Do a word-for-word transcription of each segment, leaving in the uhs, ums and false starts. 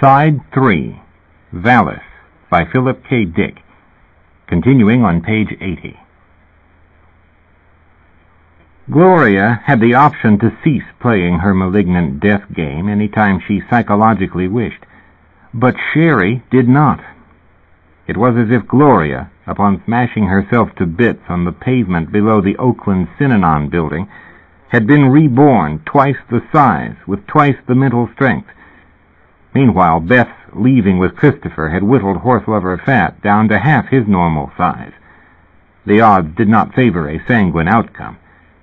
Side three, Valis, by Philip K. Dick, continuing on page eighty. Gloria had the option to cease playing her malignant death game any time she psychologically wished, but Sherry did not. It was as if Gloria, upon smashing herself to bits on the pavement below the Oakland Synanon building, had been reborn twice the size, with twice the mental strength. Meanwhile, Beth's leaving with Christopher had whittled Horselover Fat down to half his normal size. The odds did not favor a sanguine outcome.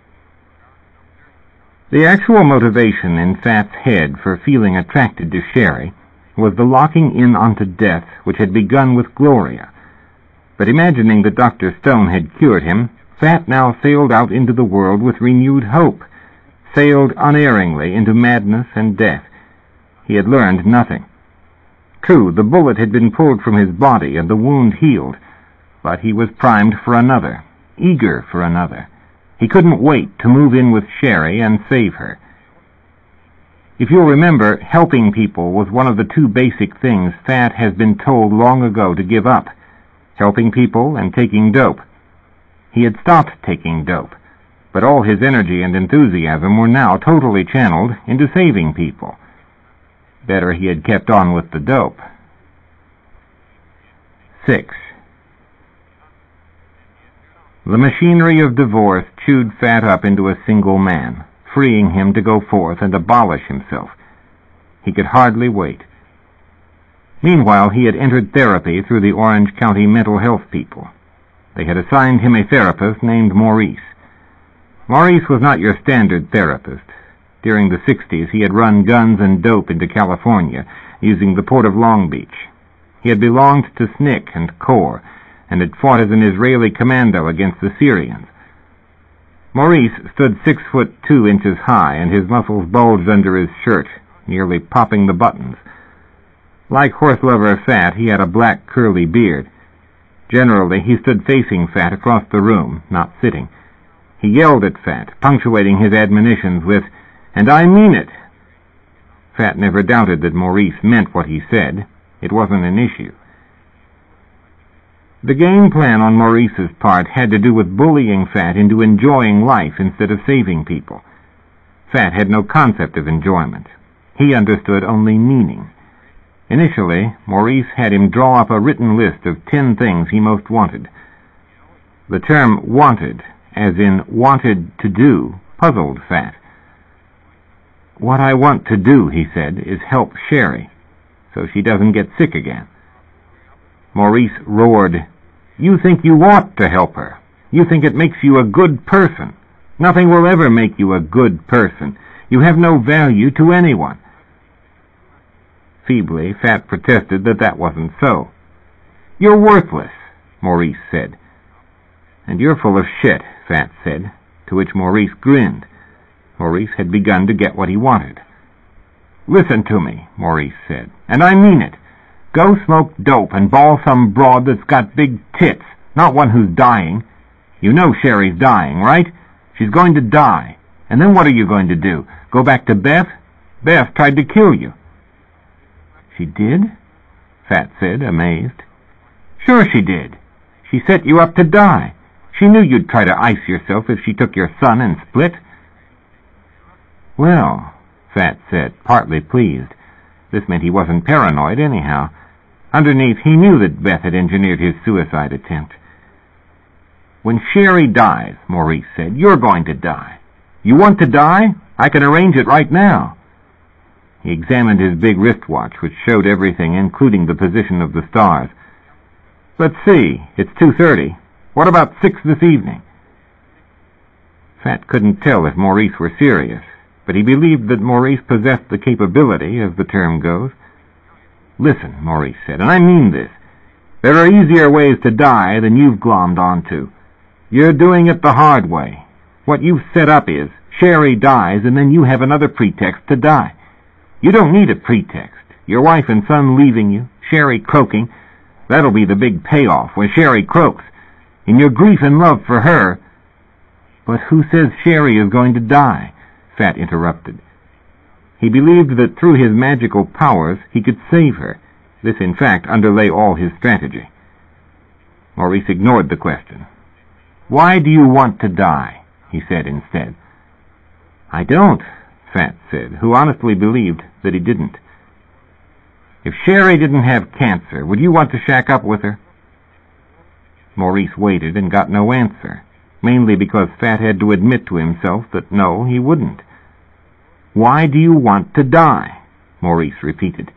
The actual motivation in Fat's head for feeling attracted to Sherry was the locking in onto death which had begun with Gloria. But imagining that Doctor Stone had cured him, Fat now sailed out into the world with renewed hope, sailed unerringly into madness and death. He had learned nothing. True, the bullet had been pulled from his body and the wound healed, but he was primed for another, eager for another. He couldn't wait to move in with Sherry and save her. If you'll remember, helping people was one of the two basic things Fat has been told long ago to give up, helping people and taking dope. He had stopped taking dope, but all his energy and enthusiasm were now totally channeled into saving people. Better he had kept on with the dope. Six. The machinery of divorce chewed Fat up into a single man, freeing him to go forth and abolish himself. He could hardly wait. Meanwhile, he had entered therapy through the Orange County mental health people. They had assigned him a therapist named Maurice. Maurice was not your standard therapist. During the sixties, he had run guns and dope into California, using the port of Long Beach. He had belonged to S N C C and CORE, and had fought as an Israeli commando against the Syrians. Maurice stood six foot two inches high, and his muscles bulged under his shirt, nearly popping the buttons. Like Horselover Fat, he had a black curly beard. Generally, he stood facing Fat across the room, not sitting. He yelled at Fat, punctuating his admonitions with, "And I mean it." Fat never doubted that Maurice meant what he said. It wasn't an issue. The game plan on Maurice's part had to do with bullying Fat into enjoying life instead of saving people. Fat had no concept of enjoyment. He understood only meaning. Initially, Maurice had him draw up a written list of ten things he most wanted. The term wanted, as in wanted to do, puzzled Fat. "What I want to do," he said, "is help Sherry, so she doesn't get sick again." Maurice roared, "You think you ought to help her. You think it makes you a good person. Nothing will ever make you a good person. You have no value to anyone." Feebly, Fat protested that that wasn't so. "You're worthless," Maurice said. "And you're full of shit," Fat said, to which Maurice grinned. Maurice had begun to get what he wanted. "Listen to me," Maurice said, "and I mean it. Go smoke dope and ball some broad that's got big tits, not one who's dying. You know Sherry's dying, right? She's going to die. And then what are you going to do? Go back to Beth? Beth tried to kill you." "She did?" Fat said, amazed. "Sure she did. She set you up to die. She knew you'd try to ice yourself if she took your son and split." "Well," Fat said, partly pleased. This meant he wasn't paranoid anyhow. Underneath, he knew that Beth had engineered his suicide attempt. "When Sherry dies," Maurice said, "you're going to die. You want to die? I can arrange it right now." He examined his big wristwatch, which showed everything, including the position of the stars. "Let's see, it's two thirty. What about six this evening?" Fat couldn't tell if Maurice were serious, but he believed that Maurice possessed the capability, as the term goes. "Listen," Maurice said, "and I mean this. There are easier ways to die than you've glommed onto. You're doing it the hard way. What you've set up is, Sherry dies, and then you have another pretext to die. You don't need a pretext. Your wife and son leaving you, Sherry croaking, that'll be the big payoff when Sherry croaks. In your grief and love for her—" "But who says Sherry is going to die?" Fat interrupted. He believed that through his magical powers he could save her. This, in fact, underlay all his strategy. Maurice ignored the question. "Why do you want to die?" he said instead. "I don't," Fat said, who honestly believed that he didn't. "If Sherry didn't have cancer, would you want to shack up with her?" Maurice waited and got no answer, mainly because Fat had to admit to himself that no, he wouldn't. "Why do you want to die?" Maurice repeated.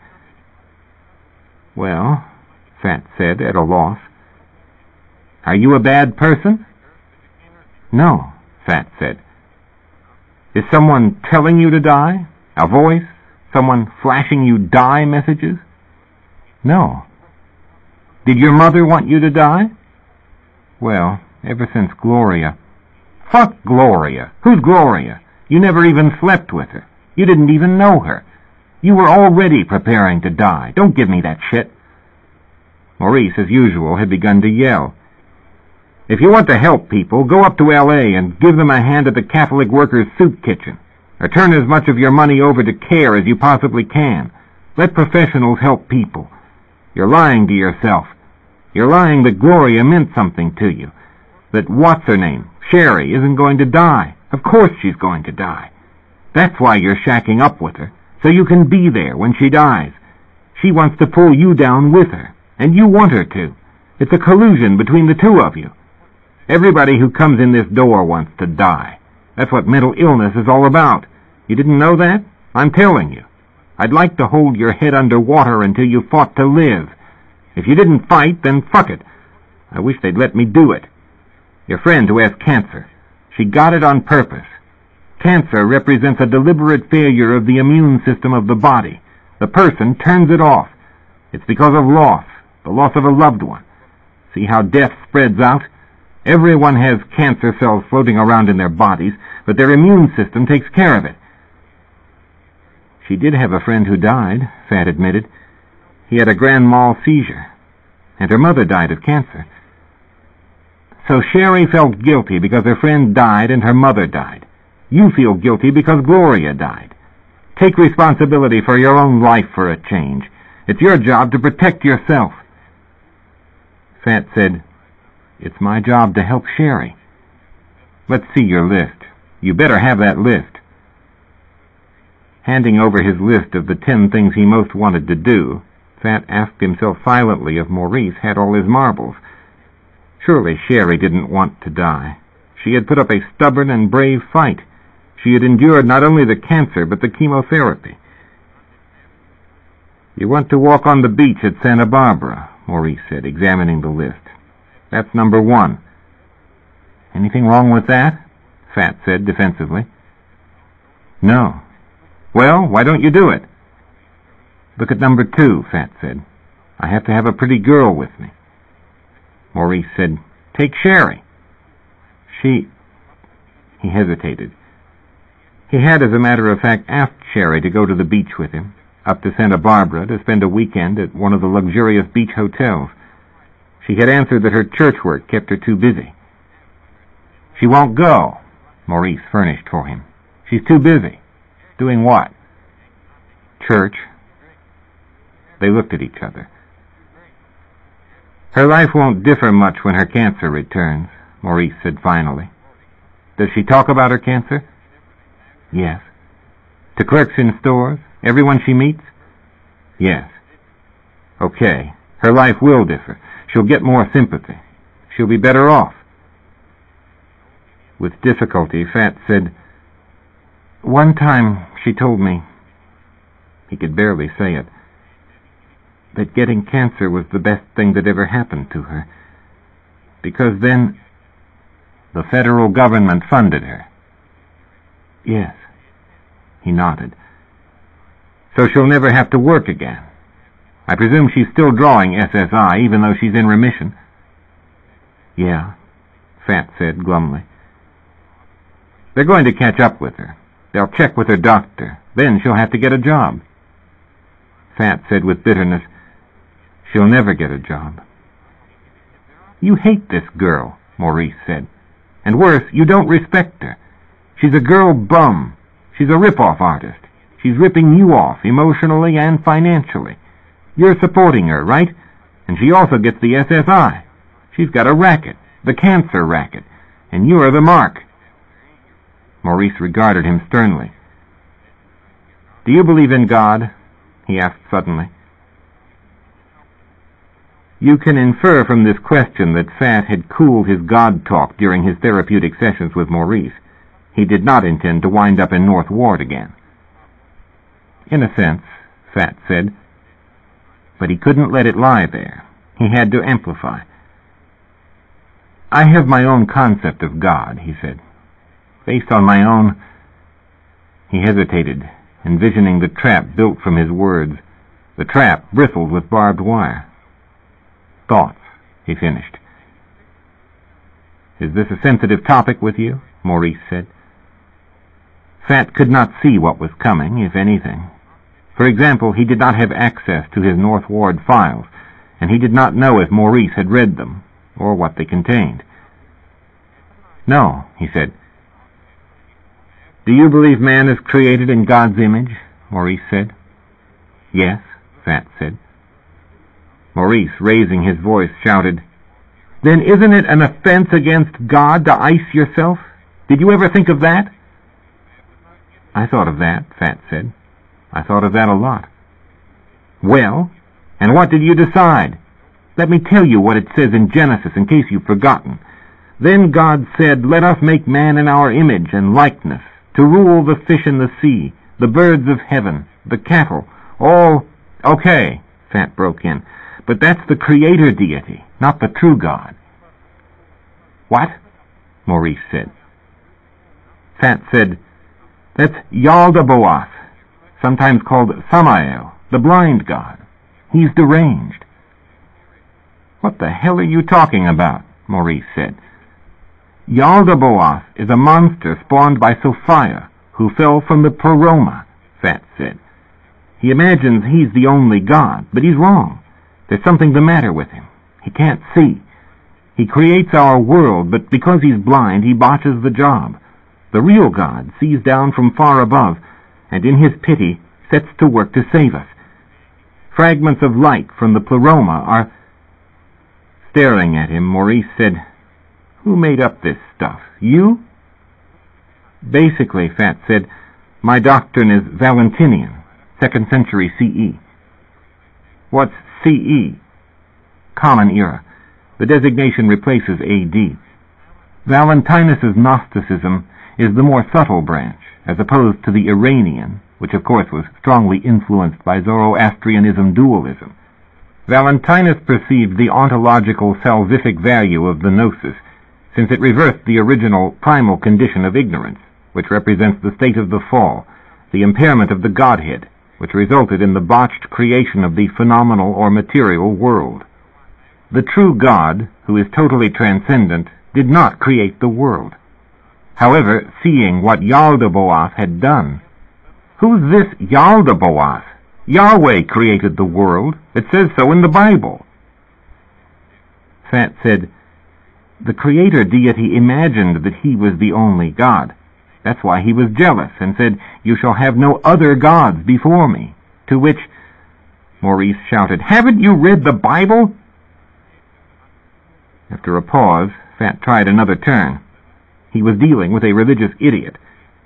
"Well," Fat said, at a loss. "Are you a bad person?" "No," Fat said. "Is someone telling you to die? A voice? Someone flashing you die messages?" "No." "Did your mother want you to die?" "Well, ever since Gloria." "Fuck Gloria. Who's Gloria? You never even slept with her. You didn't even know her. You were already preparing to die. Don't give me that shit." Maurice, as usual, had begun to yell. "If you want to help people, go up to L A and give them a hand at the Catholic Workers' Soup Kitchen, or turn as much of your money over to CARE as you possibly can. Let professionals help people. You're lying to yourself. You're lying that Gloria meant something to you, that what's-her-name, Sherry, isn't going to die. Of course she's going to die. That's why you're shacking up with her, so you can be there when she dies. She wants to pull you down with her, and you want her to. It's a collusion between the two of you. Everybody who comes in this door wants to die. That's what mental illness is all about. You didn't know that? I'm telling you. I'd like to hold your head under water until you fought to live. If you didn't fight, then fuck it. I wish they'd let me do it. Your friend who has cancer, she got it on purpose. Cancer represents a deliberate failure of the immune system of the body. The person turns it off. It's because of loss, the loss of a loved one. See how death spreads out? Everyone has cancer cells floating around in their bodies, but their immune system takes care of it. She did have a friend who died, Fat admitted. He had a grand mal seizure, and her mother died of cancer. So Sherry felt guilty because her friend died and her mother died. You feel guilty because Gloria died. Take responsibility for your own life for a change. It's your job to protect yourself. Fat said, "It's my job to help Sherry." "Let's see your list. You better have that list." Handing over his list of the ten things he most wanted to do, Fat asked himself silently if Maurice had all his marbles. Surely Sherry didn't want to die. She had put up a stubborn and brave fight. She had endured not only the cancer, but the chemotherapy. "You want to walk on the beach at Santa Barbara," Maurice said, examining the list. "That's number one." "Anything wrong with that?" Fat said defensively. "No." "Well, why don't you do it?" "Look at number two," Fat said. "I have to have a pretty girl with me." Maurice said, "Take Sherry." She... He hesitated. He had, as a matter of fact, asked Sherry to go to the beach with him, up to Santa Barbara to spend a weekend at one of the luxurious beach hotels. She had answered that her church work kept her too busy. "She won't go," Maurice furnished for him. "She's too busy." "Doing what?" "Church." They looked at each other. "Her life won't differ much when her cancer returns," Maurice said finally. "Does she talk about her cancer?" "Yes." "To clerks in stores? Everyone she meets?" "Yes." "Okay. Her life will differ. She'll get more sympathy. She'll be better off." With difficulty, Fat said, "One time she told me," he could barely say it, "that getting cancer was the best thing that ever happened to her. Because then the federal government funded her." "Yes." He nodded. "So she'll never have to work again. I presume she's still drawing S S I, even though she's in remission." "Yeah," Fat said glumly. "They're going to catch up with her. They'll check with her doctor. Then she'll have to get a job." Fat said with bitterness, "She'll never get a job." "You hate this girl," Maurice said. "And worse, you don't respect her. She's a girl bum. She's a rip-off artist. She's ripping you off, emotionally and financially. You're supporting her, right? And she also gets the S S I. She's got a racket, the cancer racket, and you're the mark. Maurice regarded him sternly. Do you believe in God? He asked suddenly. You can infer from this question that Phatt had cooled his God talk during his therapeutic sessions with Maurice. He did not intend to wind up in North Ward again. In a sense, Phatt said, but he couldn't let it lie there. He had to amplify. I have my own concept of God, he said, based on my own... He hesitated, envisioning the trap built from his words. The trap bristled with barbed wire. Thoughts, he finished. Is this a sensitive topic with you? Maurice said. Phatt could not see what was coming, if anything. For example, he did not have access to his North Ward files, and he did not know if Maurice had read them, or what they contained. No, he said. Do you believe man is created in God's image? Maurice said. Yes, Phatt said. Maurice, raising his voice, shouted, Then isn't it an offense against God to ice yourself? Did you ever think of that? I thought of that, Phatt said. I thought of that a lot. Well, and what did you decide? Let me tell you what it says in Genesis, in case you've forgotten. Then God said, Let us make man in our image and likeness, to rule the fish in the sea, the birds of heaven, the cattle, all... Okay, Phatt broke in, but that's the creator deity, not the true God. What? Maurice said. Phatt said, That's Yaldabaoth, sometimes called Samael, the blind god. He's deranged. What the hell are you talking about? Maurice said. Yaldabaoth is a monster spawned by Sophia, who fell from the Pleroma, Phatt said. He imagines he's the only god, but he's wrong. There's something the matter with him. He can't see. He creates our world, but because he's blind, he botches the job. The real God sees down from far above, and in his pity sets to work to save us. Fragments of light from the Pleroma are... Staring at him, Maurice said, Who made up this stuff? You? Basically, Phatt said, my doctrine is Valentinian, second century C E. What's C E? Common Era. The designation replaces A D. Valentinus's Gnosticism is the more subtle branch, as opposed to the Iranian, which of course was strongly influenced by Zoroastrianism dualism. Valentinus perceived the ontological salvific value of the gnosis, since it reversed the original primal condition of ignorance, which represents the state of the fall, the impairment of the Godhead, which resulted in the botched creation of the phenomenal or material world. The true God, who is totally transcendent, did not create the world. However, seeing what Yaldabaoth had done, who's this Yaldabaoth? Yahweh created the world. It says so in the Bible. Phatt said, The creator deity imagined that he was the only God. That's why he was jealous and said, You shall have no other gods before me. To which Maurice shouted, Haven't you read the Bible? After a pause, Phatt tried another turn. He was dealing with a religious idiot.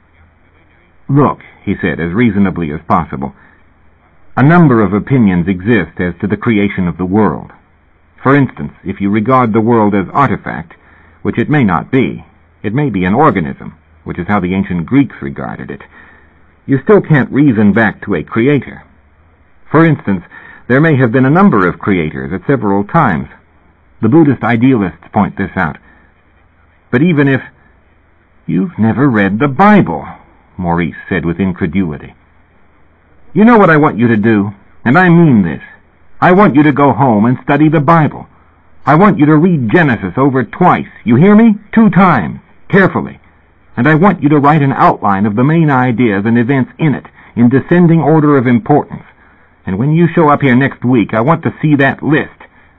Look, he said, as reasonably as possible, a number of opinions exist as to the creation of the world. For instance, if you regard the world as artifact, which it may not be, it may be an organism, which is how the ancient Greeks regarded it, you still can't reason back to a creator. For instance, there may have been a number of creators at several times. The Buddhist idealists point this out. But even if... You've never read the Bible, Maurice said with incredulity. You know what I want you to do, and I mean this. I want you to go home and study the Bible. I want you to read Genesis over twice. You hear me? Two times, carefully. And I want you to write an outline of the main ideas and events in it, in descending order of importance. And when you show up here next week, I want to see that list.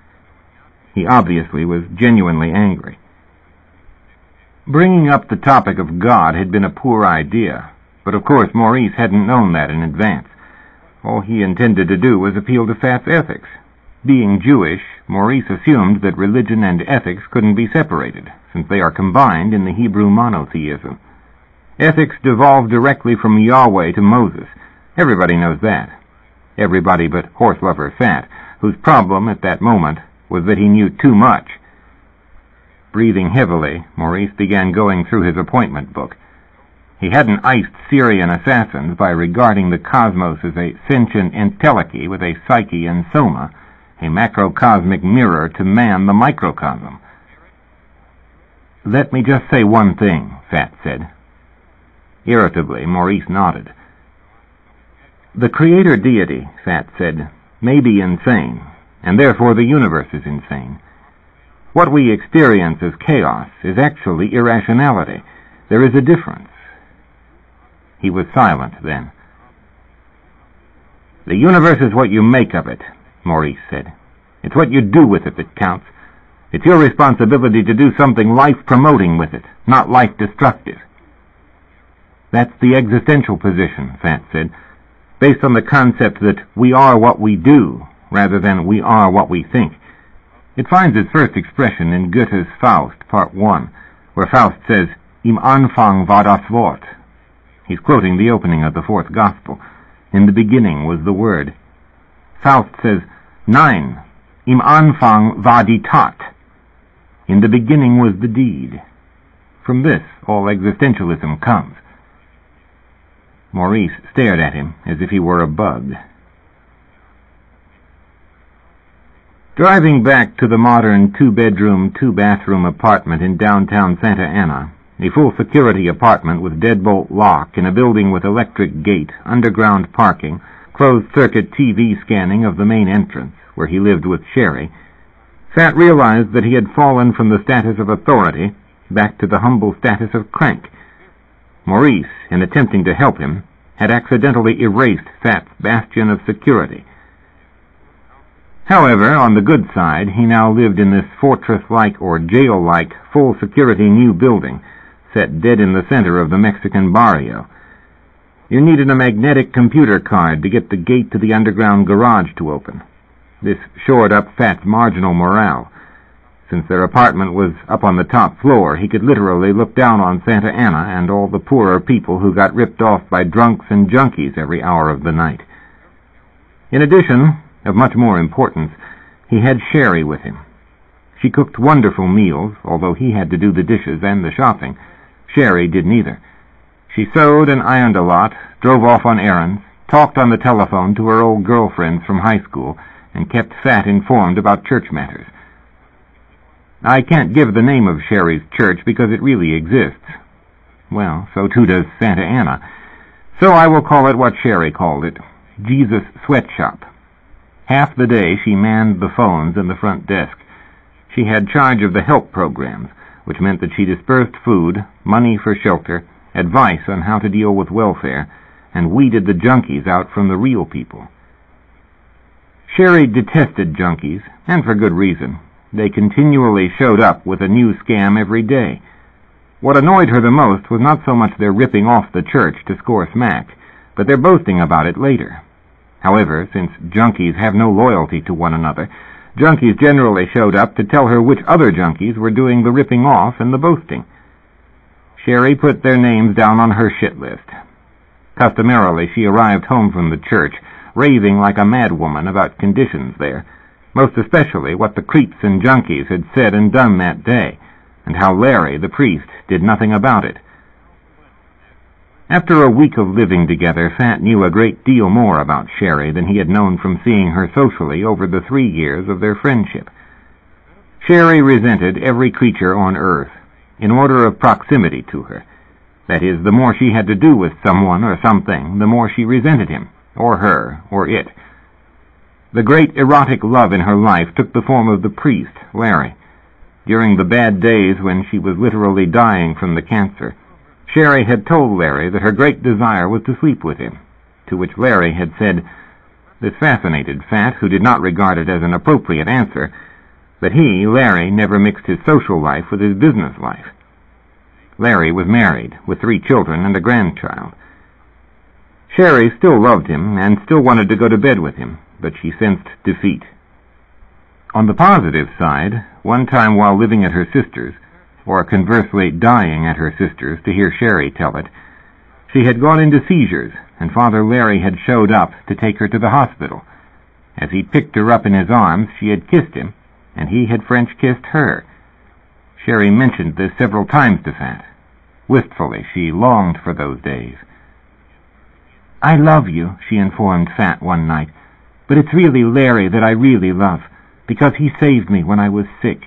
He obviously was genuinely angry. Bringing up the topic of God had been a poor idea, But of course Maurice hadn't known that in advance. All he intended to do was appeal to Fat's ethics. Being Jewish, Maurice assumed that religion and ethics couldn't be separated, since they are combined in the Hebrew monotheism. Ethics devolved directly from Yahweh to Moses. Everybody knows that. Everybody but horse-lover Fat, whose problem at that moment was that he knew too much. Breathing heavily, Maurice began going through his appointment book. He hadn't iced Syrian assassins by regarding the cosmos as a sentient entelechy with a psyche and soma, a macrocosmic mirror to man the microcosm. "Let me just say one thing," Fat said. Irritably, Maurice nodded. "The creator deity," Fat said, "may be insane, and therefore the universe is insane. What we experience as chaos is actually irrationality. There is a difference." He was silent then. "The universe is what you make of it," Maurice said. "It's what you do with it that counts. It's your responsibility to do something life-promoting with it, not life-destructive." "That's the existential position," Fat said, "based on the concept that we are what we do, rather than we are what we think. It finds its first expression in Goethe's Faust, Part one, where Faust says, "Im Anfang war das Wort." He's quoting the opening of the fourth Gospel. In the beginning was the Word. Faust says, "Nein, im Anfang war die Tat." In the beginning was the deed. From this all existentialism comes. Maurice stared at him as if he were a bug. Driving back to the modern two-bedroom, two-bathroom apartment in downtown Santa Ana, a full-security apartment with deadbolt lock in a building with electric gate, underground parking, closed-circuit T V scanning of the main entrance, where he lived with Sherry, Fat realized that he had fallen from the status of authority back to the humble status of crank. Maurice, in attempting to help him, had accidentally erased Fat's bastion of security. However, on the good side, he now lived in this fortress-like or jail-like full-security new building, set dead in the center of the Mexican barrio. You needed a magnetic computer card to get the gate to the underground garage to open. This shored up Fat's marginal morale. Since their apartment was up on the top floor, he could literally look down on Santa Ana and all the poorer people who got ripped off by drunks and junkies every hour of the night. In addition, of much more importance, he had Sherry with him. She cooked wonderful meals, although he had to do the dishes and the shopping. Sherry did neither. She sewed and ironed a lot, drove off on errands, talked on the telephone to her old girlfriends from high school, and kept Fat informed about church matters. I can't give the name of Sherry's church because it really exists. Well, so too does Santa Ana. So I will call it what Sherry called it, Jesus Sweatshop. Half the day she manned the phones and the front desk. She had charge of the help programs, which meant that she dispersed food, money for shelter, advice on how to deal with welfare, and weeded the junkies out from the real people. Sherry detested junkies, and for good reason. They continually showed up with a new scam every day. What annoyed her the most was not so much their ripping off the church to score smack, but their boasting about it later. However, since junkies have no loyalty to one another, junkies generally showed up to tell her which other junkies were doing the ripping off and the boasting. Sherry put their names down on her shit list. Customarily, she arrived home from the church, raving like a madwoman about conditions there, most especially what the creeps and junkies had said and done that day, and how Larry, the priest, did nothing about it. After a week of living together, Fat knew a great deal more about Sherry than he had known from seeing her socially over the three years of their friendship. Sherry resented every creature on earth, in order of proximity to her. That is, the more she had to do with someone or something, the more she resented him, or her, or it. The great erotic love in her life took the form of the priest, Larry. During the bad days when she was literally dying from the cancer, Sherry had told Larry that her great desire was to sleep with him, to which Larry had said, this fascinated Fat, who did not regard it as an appropriate answer, that he, Larry, never mixed his social life with his business life. Larry was married, with three children and a grandchild. Sherry still loved him and still wanted to go to bed with him, but she sensed defeat. On the positive side, one time while living at her sister's, or conversely dying at her sister's, to hear Sherry tell it, she had gone into seizures, and Father Larry had showed up to take her to the hospital. As he picked her up in his arms, she had kissed him, and he had French kissed her. Sherry mentioned this several times to Fat. Wistfully, she longed for those days. "I love you," she informed Fat one night, "but it's really Larry that I really love, because he saved me when I was sick."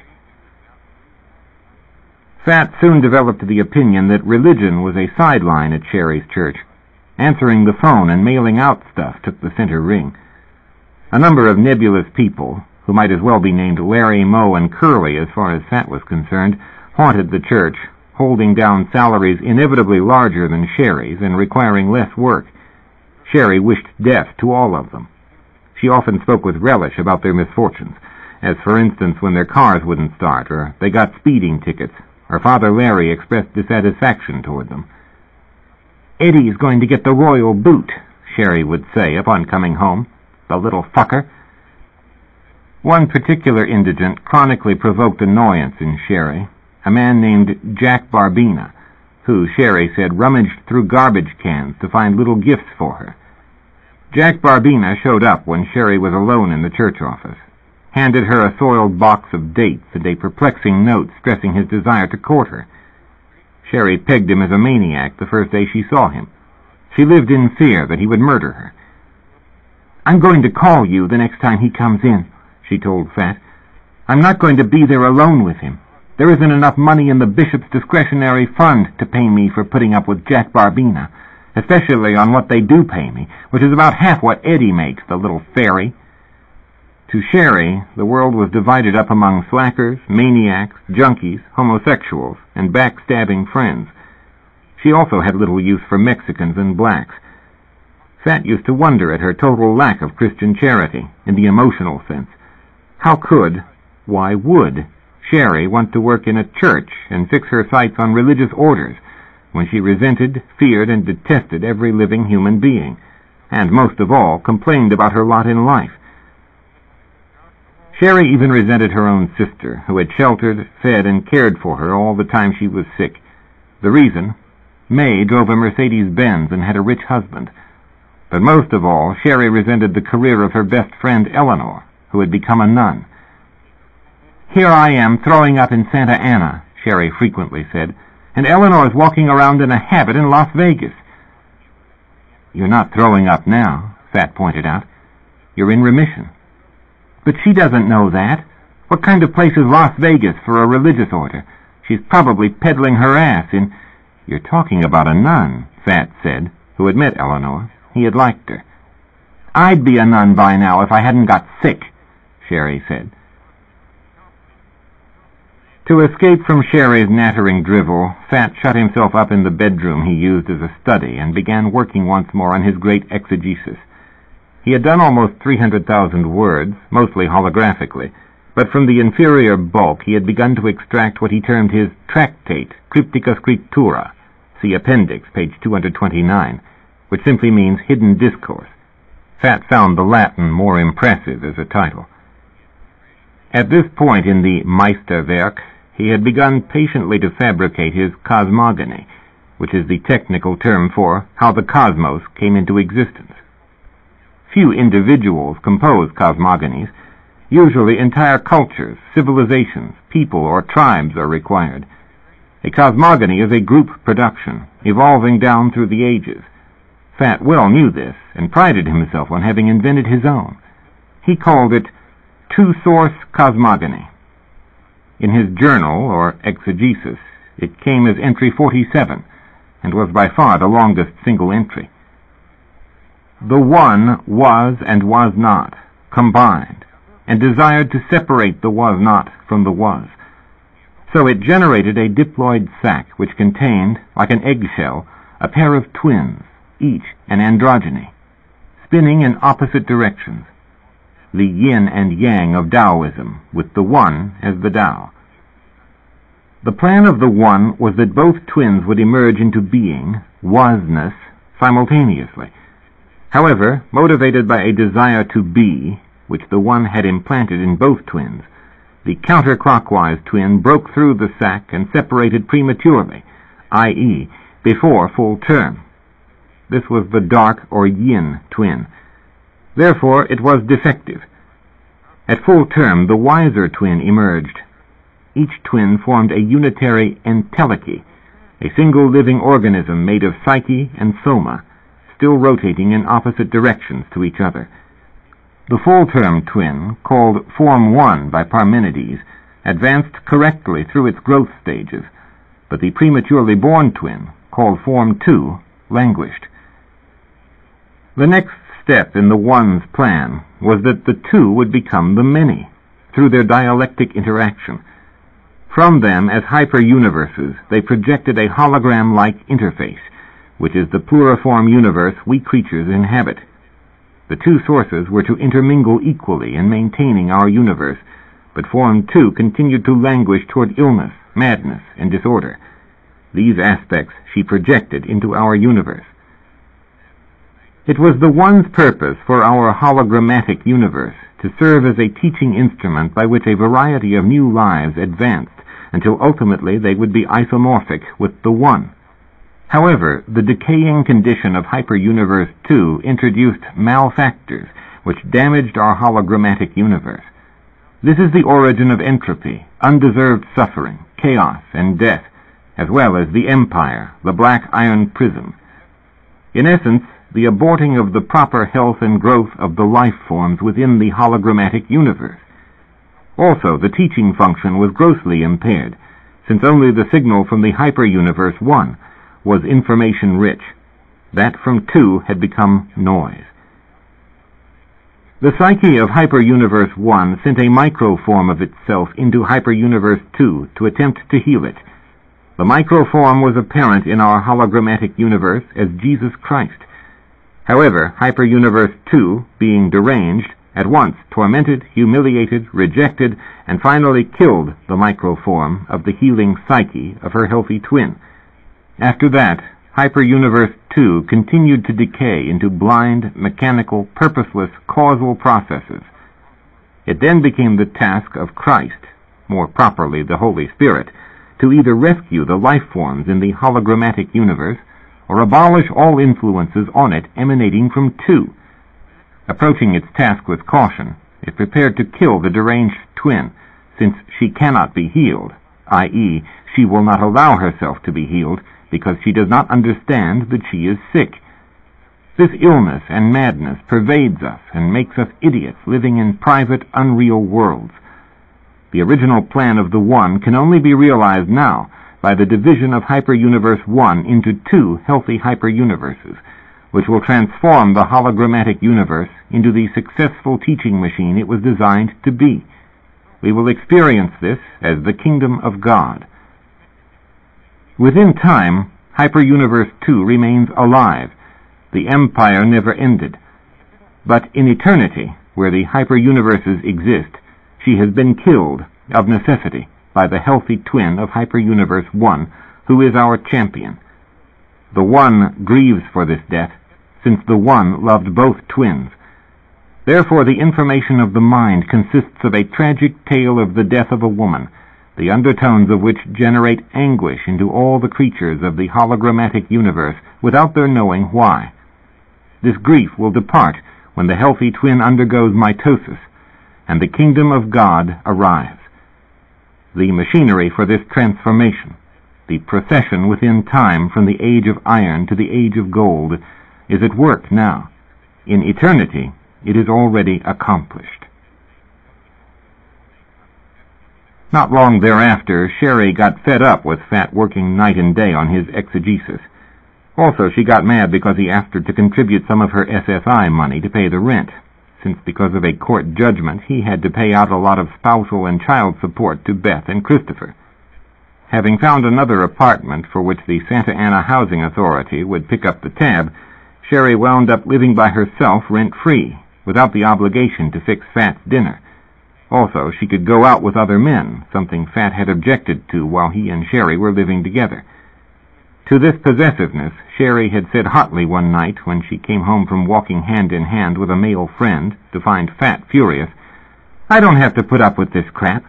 Fat soon developed the opinion that religion was a sideline at Sherry's church. Answering the phone and mailing out stuff took the center ring. A number of nebulous people, who might as well be named Larry, Moe, and Curly as far as Fat was concerned, haunted the church, holding down salaries inevitably larger than Sherry's and requiring less work. Sherry wished death to all of them. She often spoke with relish about their misfortunes, as for instance when their cars wouldn't start, or they got speeding tickets, or Father Larry expressed dissatisfaction toward them. "Eddie's going to get the royal boot," Sherry would say upon coming home. "The little fucker." One particular indigent chronically provoked annoyance in Sherry, a man named Jack Barbina, who, Sherry said, rummaged through garbage cans to find little gifts for her. Jack Barbina showed up when Sherry was alone in the church office, handed her a soiled box of dates and a perplexing note stressing his desire to court her. Sherry pegged him as a maniac the first day she saw him. She lived in fear that he would murder her. "I'm going to call you the next time he comes in," she told Fat. "I'm not going to be there alone with him. There isn't enough money in the bishop's discretionary fund to pay me for putting up with Jack Barbina, especially on what they do pay me, which is about half what Eddie makes, the little fairy." To Sherry, the world was divided up among slackers, maniacs, junkies, homosexuals, and backstabbing friends. She also had little use for Mexicans and blacks. Fat used to wonder at her total lack of Christian charity, in the emotional sense. How could, why would, Sherry want to work in a church and fix her sights on religious orders when she resented, feared, and detested every living human being, and most of all complained about her lot in life? Sherry even resented her own sister, who had sheltered, fed, and cared for her all the time she was sick. The reason? May drove a Mercedes-Benz and had a rich husband. But most of all, Sherry resented the career of her best friend Eleanor, who had become a nun. "Here I am throwing up in Santa Ana," Sherry frequently said, "and Eleanor's walking around in a habit in Las Vegas." "You're not throwing up now," Fat pointed out. "You're in remission." "But she doesn't know that. What kind of place is Las Vegas for a religious order? She's probably peddling her ass in—" "You're talking about a nun," Fat said, who had met Eleanor. He had liked her. "I'd be a nun by now if I hadn't got sick," Sherry said. To escape from Sherry's nattering drivel, Fat shut himself up in the bedroom he used as a study and began working once more on his great exegesis. He had done almost three hundred thousand words, mostly holographically, but from the inferior bulk he had begun to extract what he termed his tractate, Cryptica Scriptura, see Appendix, page two hundred twenty-nine, which simply means hidden discourse. Fat found the Latin more impressive as a title. At this point in the Meisterwerk, he had begun patiently to fabricate his cosmogony, which is the technical term for how the cosmos came into existence. Few individuals compose cosmogonies. Usually entire cultures, civilizations, people, or tribes are required. A cosmogony is a group production, evolving down through the ages. Fat well knew this, and prided himself on having invented his own. He called it two-source cosmogony. In his journal, or exegesis, it came as entry forty-seven, and was by far the longest single entry. The one was and was not, combined, and desired to separate the was not from the was. So it generated a diploid sac which contained, like an eggshell, a pair of twins, each an androgyny, spinning in opposite directions, the yin and yang of Taoism, with the one as the Tao. The plan of the one was that both twins would emerge into being, wasness, simultaneously, However, motivated by a desire to be, which the one had implanted in both twins, the counterclockwise twin broke through the sac and separated prematurely, that is, before full term. This was the dark or yin twin. Therefore, it was defective. At full term, the wiser twin emerged. Each twin formed a unitary entelechy, a single living organism made of psyche and soma, still rotating in opposite directions to each other. The full-term twin, called Form one by Parmenides, advanced correctly through its growth stages, but the prematurely born twin, called Form two, languished. The next step in the one's plan was that the two would become the many, through their dialectic interaction. From them, as hyper-universes, they projected a hologram-like interface, which is the pluriform universe we creatures inhabit. The two sources were to intermingle equally in maintaining our universe, but Form two continued to languish toward illness, madness, and disorder. These aspects she projected into our universe. It was the one's purpose for our hologrammatic universe to serve as a teaching instrument by which a variety of new lives advanced until ultimately they would be isomorphic with the one. However, the decaying condition of Hyperuniverse two introduced malfactors which damaged our hologrammatic universe. This is the origin of entropy, undeserved suffering, chaos, and death, as well as the empire, the black iron prism. In essence, the aborting of the proper health and growth of the life forms within the hologrammatic universe. Also, the teaching function was grossly impaired, since only the signal from the Hyperuniverse one was information-rich. That from two had become noise. The psyche of Hyperuniverse one sent a microform of itself into Hyperuniverse two to attempt to heal it. The microform was apparent in our hologrammatic universe as Jesus Christ. However, Hyperuniverse two, being deranged, at once tormented, humiliated, rejected, and finally killed the microform of the healing psyche of her healthy twin. After that, Hyperuniverse two continued to decay into blind, mechanical, purposeless, causal processes. It then became the task of Christ, more properly the Holy Spirit, to either rescue the life forms in the hologrammatic universe or abolish all influences on it emanating from two. Approaching its task with caution, it prepared to kill the deranged twin, since she cannot be healed, that is, she will not allow herself to be healed because she does not understand that she is sick. This illness and madness pervades us and makes us idiots living in private, unreal worlds. The original plan of the One can only be realized now by the division of Hyperuniverse one into two healthy hyperuniverses, which will transform the hologrammatic universe into the successful teaching machine it was designed to be. We will experience this as the kingdom of God. Within time, Hyperuniverse two remains alive. The empire never ended. But in eternity, where the hyperuniverses exist, she has been killed, of necessity, by the healthy twin of Hyperuniverse one, who is our champion. The One grieves for this death, since the One loved both twins. Therefore the information of the mind consists of a tragic tale of the death of a woman, the undertones of which generate anguish into all the creatures of the hologrammatic universe without their knowing why. This grief will depart when the healthy twin undergoes mitosis, and the kingdom of God arrives. The machinery for this transformation, the procession within time from the age of iron to the age of gold, is at work now. In eternity, it is already accomplished. Not long thereafter, Sherry got fed up with Fat working night and day on his exegesis. Also, she got mad because he asked her to contribute some of her S S I money to pay the rent, since because of a court judgment he had to pay out a lot of spousal and child support to Beth and Christopher. Having found another apartment for which the Santa Ana Housing Authority would pick up the tab, Sherry wound up living by herself rent-free, without the obligation to fix Fat's dinner. Also, she could go out with other men, something Fat had objected to while he and Sherry were living together. To this possessiveness, Sherry had said hotly one night when she came home from walking hand in hand with a male friend to find Fat furious, "I don't have to put up with this crap."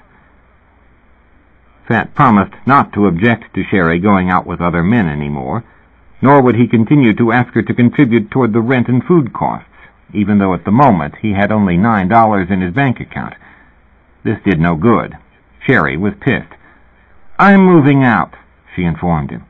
Fat promised not to object to Sherry going out with other men anymore, nor would he continue to ask her to contribute toward the rent and food costs, even though at the moment he had only nine dollars in his bank account. This did no good. Sherry was pissed. "I'm moving out," she informed him.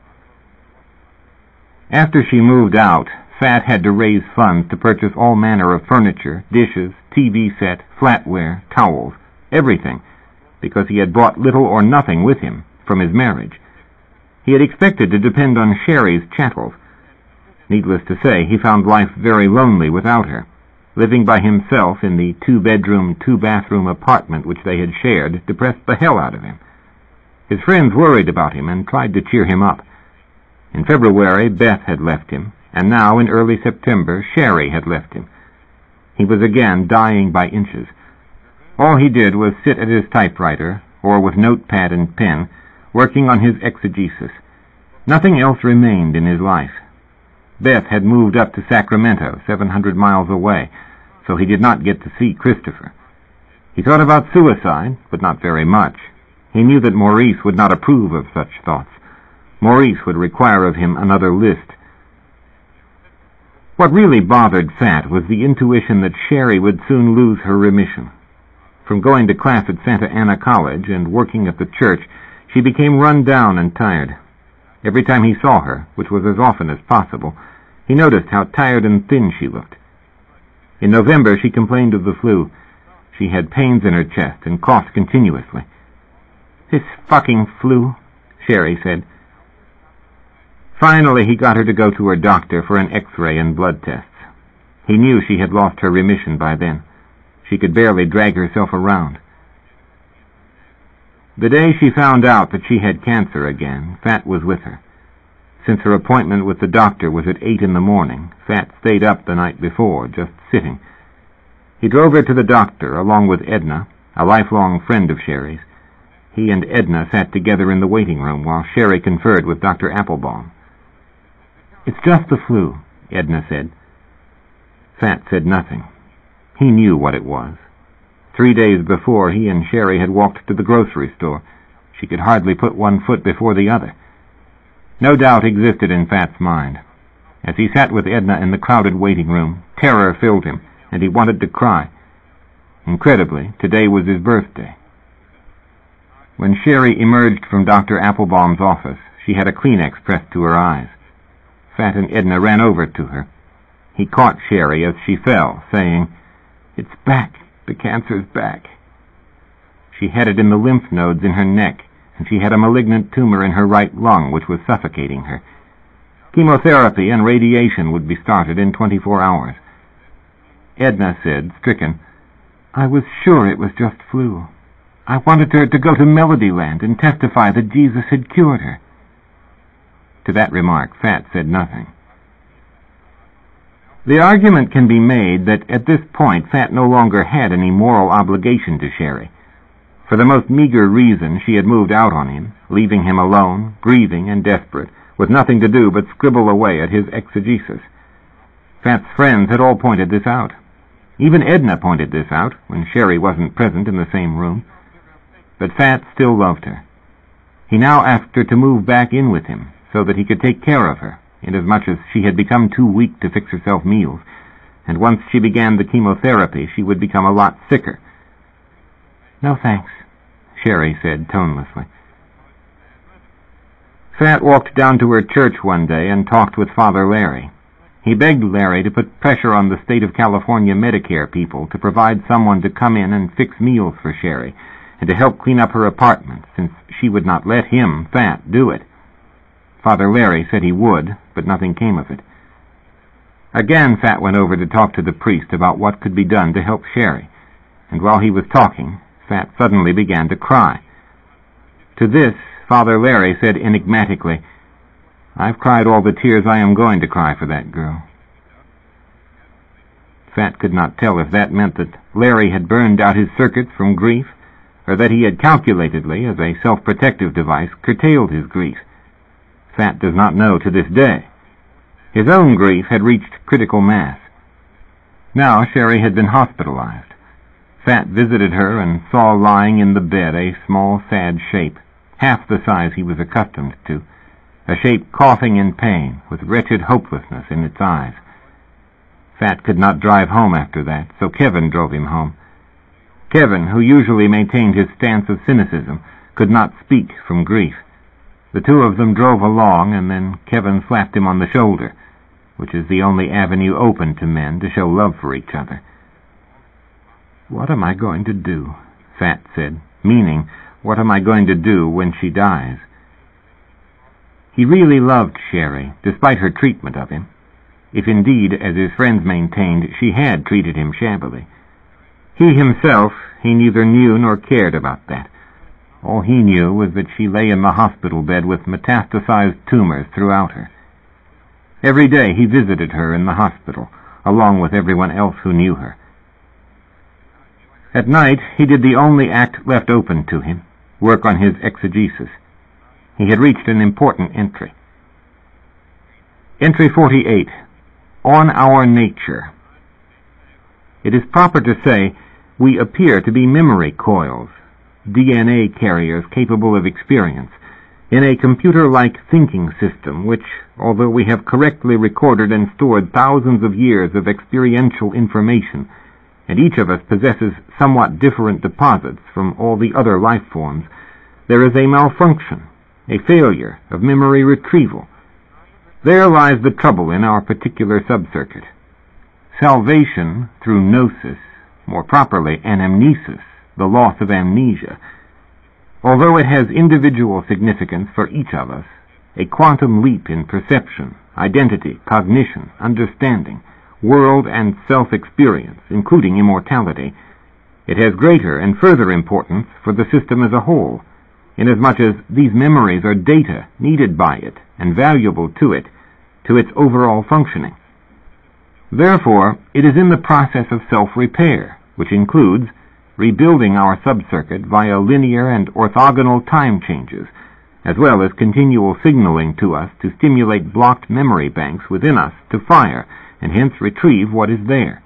After she moved out, Fat had to raise funds to purchase all manner of furniture, dishes, T V set, flatware, towels, everything, because he had brought little or nothing with him from his marriage. He had expected to depend on Sherry's chattels. Needless to say, he found life very lonely without her. Living by himself in the two-bedroom, two-bathroom apartment which they had shared depressed the hell out of him. His friends worried about him and tried to cheer him up. In February, Beth had left him, and now, in early September, Sherry had left him. He was again dying by inches. All he did was sit at his typewriter, or with notepad and pen, working on his exegesis. Nothing else remained in his life. Beth had moved up to Sacramento, seven hundred miles away, so he did not get to see Christopher. He thought about suicide, but not very much. He knew that Maurice would not approve of such thoughts. Maurice would require of him another list. What really bothered Fat was the intuition that Sherry would soon lose her remission. From going to class at Santa Ana College and working at the church, she became run down and tired. Every time he saw her, which was as often as possible, he noticed how tired and thin she looked. In November, she complained of the flu. She had pains in her chest and coughed continuously. "This fucking flu," Sherry said. Finally, he got her to go to her doctor for an X-ray and blood tests. He knew she had lost her remission by then. She could barely drag herself around. The day she found out that she had cancer again, Fat was with her. Since her appointment with the doctor was at eight in the morning, Fat stayed up the night before, just sitting. He drove her to the doctor, along with Edna, a lifelong friend of Sherry's. He and Edna sat together in the waiting room while Sherry conferred with Doctor Applebaum. "It's just the flu," Edna said. Fat said nothing. He knew what it was. Three days before, he and Sherry had walked to the grocery store. She could hardly put one foot before the other. No doubt existed in Fat's mind. As he sat with Edna in the crowded waiting room, terror filled him, and he wanted to cry. Incredibly, today was his birthday. When Sherry emerged from Doctor Applebaum's office, she had a Kleenex pressed to her eyes. Fat and Edna ran over to her. He caught Sherry as she fell, saying, "It's back. The cancer's back." She had it in the lymph nodes in her neck, and she had a malignant tumor in her right lung which was suffocating her. Chemotherapy and radiation would be started in twenty-four hours. Edna said, stricken, "I was sure it was just flu. I wanted her to go to Melodyland and testify that Jesus had cured her." To that remark, Fat said nothing. The argument can be made that at this point Fat no longer had any moral obligation to Sherry. For the most meager reason, she had moved out on him, leaving him alone, grieving and desperate, with nothing to do but scribble away at his exegesis. Fat's friends had all pointed this out. Even Edna pointed this out when Sherry wasn't present in the same room. But Fat still loved her. He now asked her to move back in with him so that he could take care of her, inasmuch as she had become too weak to fix herself meals, and once she began the chemotherapy she would become a lot sicker. "No thanks," Sherry said tonelessly. Fat walked down to her church one day and talked with Father Larry. He begged Larry to put pressure on the state of California Medicare people to provide someone to come in and fix meals for Sherry, and to help clean up her apartment, since she would not let him, Fat, do it. Father Larry said he would, but nothing came of it. Again, Fat went over to talk to the priest about what could be done to help Sherry, and while he was talking, Fat suddenly began to cry. To this, Father Larry said enigmatically, "I've cried all the tears I am going to cry for that girl." Fat could not tell if that meant that Larry had burned out his circuits from grief, or that he had calculatedly, as a self-protective device, curtailed his grief. Fat does not know to this day. His own grief had reached critical mass. Now Sherry had been hospitalized. Fat visited her and saw lying in the bed a small, sad shape, half the size he was accustomed to, a shape coughing in pain, with wretched hopelessness in its eyes. Fat could not drive home after that, so Kevin drove him home. Kevin, who usually maintained his stance of cynicism, could not speak from grief. The two of them drove along, and then Kevin slapped him on the shoulder, which is the only avenue open to men to show love for each other. "What am I going to do?" Fat said, meaning, what am I going to do when she dies? He really loved Sherry, despite her treatment of him, if indeed, as his friends maintained, she had treated him shabbily. He himself, he neither knew nor cared about that. All he knew was that she lay in the hospital bed with metastasized tumors throughout her. Every day he visited her in the hospital, along with everyone else who knew her. At night he did the only act left open to him, work on his exegesis. He had reached an important entry. Entry forty-eight. On our nature. It is proper to say we appear to be memory coils, D N A carriers capable of experience, in a computer-like thinking system which, although we have correctly recorded and stored thousands of years of experiential information, and each of us possesses somewhat different deposits from all the other life forms, there is a malfunction, a failure of memory retrieval. There lies the trouble in our particular subcircuit. Salvation through gnosis, more properly anamnesis, the loss of amnesia, although it has individual significance for each of us, a quantum leap in perception, identity, cognition, understanding, world and self-experience, including immortality, it has greater and further importance for the system as a whole, inasmuch as these memories are data needed by it and valuable to it, to its overall functioning. Therefore, it is in the process of self-repair, which includes rebuilding our subcircuit via linear and orthogonal time changes, as well as continual signaling to us to stimulate blocked memory banks within us to fire, and hence retrieve what is there.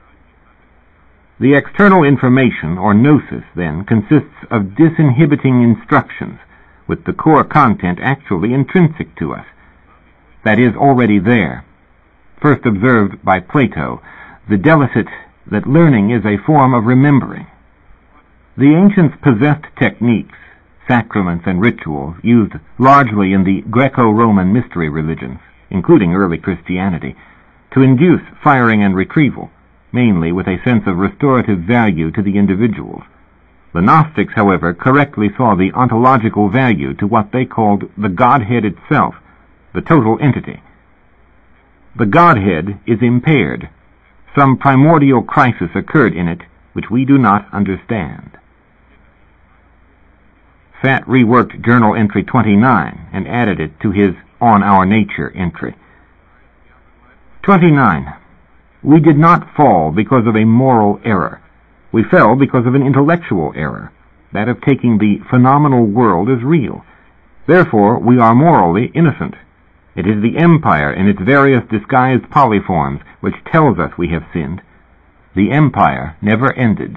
The external information, or gnosis, then, consists of disinhibiting instructions, with the core content actually intrinsic to us, that is, already there. First observed by Plato, the delicate that learning is a form of remembering. The ancients possessed techniques, sacraments and rituals used largely in the Greco-Roman mystery religions, including early Christianity, to induce firing and retrieval, mainly with a sense of restorative value to the individuals. The Gnostics, however, correctly saw the ontological value to what they called the Godhead itself, the total entity. The Godhead is impaired. Some primordial crisis occurred in it which we do not understand. Fat reworked journal entry twenty-nine and added it to his On Our Nature entry. twenty-nine. We did not fall because of a moral error. We fell because of an intellectual error, that of taking the phenomenal world as real. Therefore, we are morally innocent. It is the empire in its various disguised polyforms which tells us we have sinned. The empire never ended.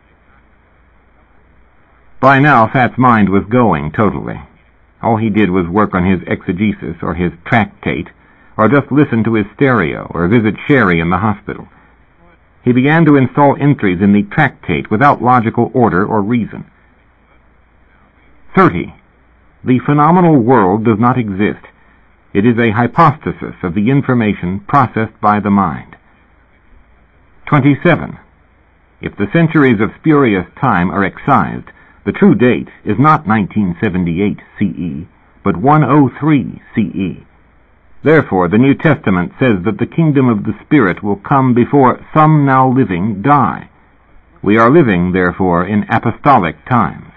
By now, Fat's mind was going totally. All he did was work on his exegesis or his tractate, or just listen to his stereo or visit Sherry in the hospital. He began to install entries in the tractate without logical order or reason. thirty. The phenomenal world does not exist. It is a hypostasis of the information processed by the mind. twenty-seven. If the centuries of spurious time are excised, the true date is not nineteen seventy-eight C E, but one oh three C E. Therefore, the New Testament says that the kingdom of the Spirit will come before some now living die. We are living, therefore, in apostolic times.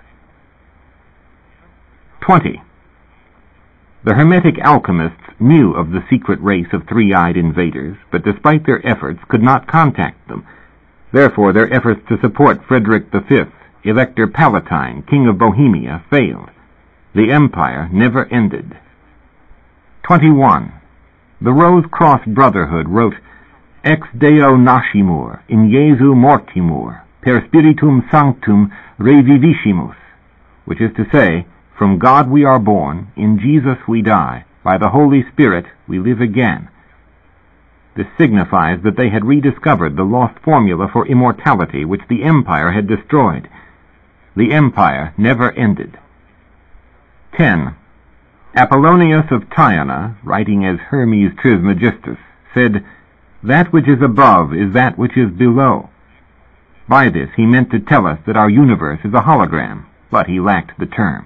twenty. The Hermetic alchemists knew of the secret race of three-eyed invaders, but despite their efforts could not contact them. Therefore, their efforts to support Frederick the Fifth, Elector Palatine, King of Bohemia, failed. The empire never ended. twenty-one. The Rose Cross Brotherhood wrote, Ex Deo nascimur, in Jesu mortimur, per Spiritum Sanctum reviviscimus, which is to say, from God we are born, in Jesus we die, by the Holy Spirit we live again. This signifies that they had rediscovered the lost formula for immortality which the Empire had destroyed. The Empire never ended. ten. Apollonius of Tyana, writing as Hermes Trismegistus, said, That which is above is that which is below. By this he meant to tell us that our universe is a hologram, but he lacked the term.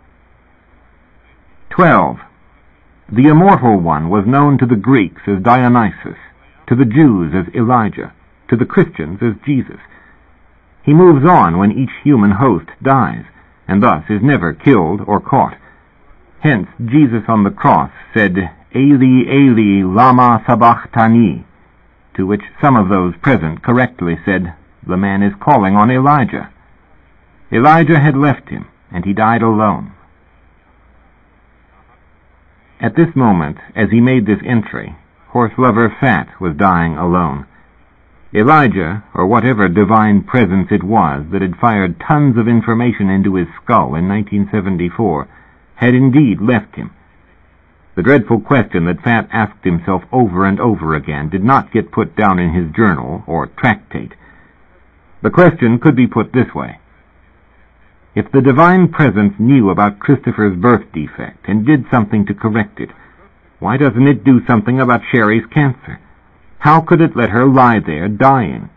twelve. The Immortal One was known to the Greeks as Dionysus, to the Jews as Elijah, to the Christians as Jesus. He moves on when each human host dies, and thus is never killed or caught. Hence, Jesus on the cross said, Eli, Eli, lama sabachthani, to which some of those present correctly said, The man is calling on Elijah. Elijah had left him, and he died alone. At this moment, as he made this entry, horse-lover Fat was dying alone. Elijah, or whatever divine presence it was that had fired tons of information into his skull in nineteen seventy-four, had indeed left him. The dreadful question that Fat asked himself over and over again did not get put down in his journal or tractate. The question could be put this way. If the divine presence knew about Christopher's birth defect and did something to correct it, why doesn't it do something about Sherry's cancer? How could it let her lie there dying?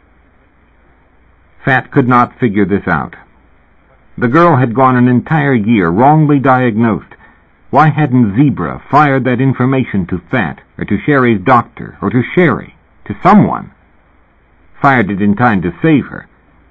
Fat could not figure this out. The girl had gone an entire year wrongly diagnosed. Why hadn't Zebra fired that information to Fat, or to Sherry's doctor, or to Sherry, to someone? Fired it in time to save her.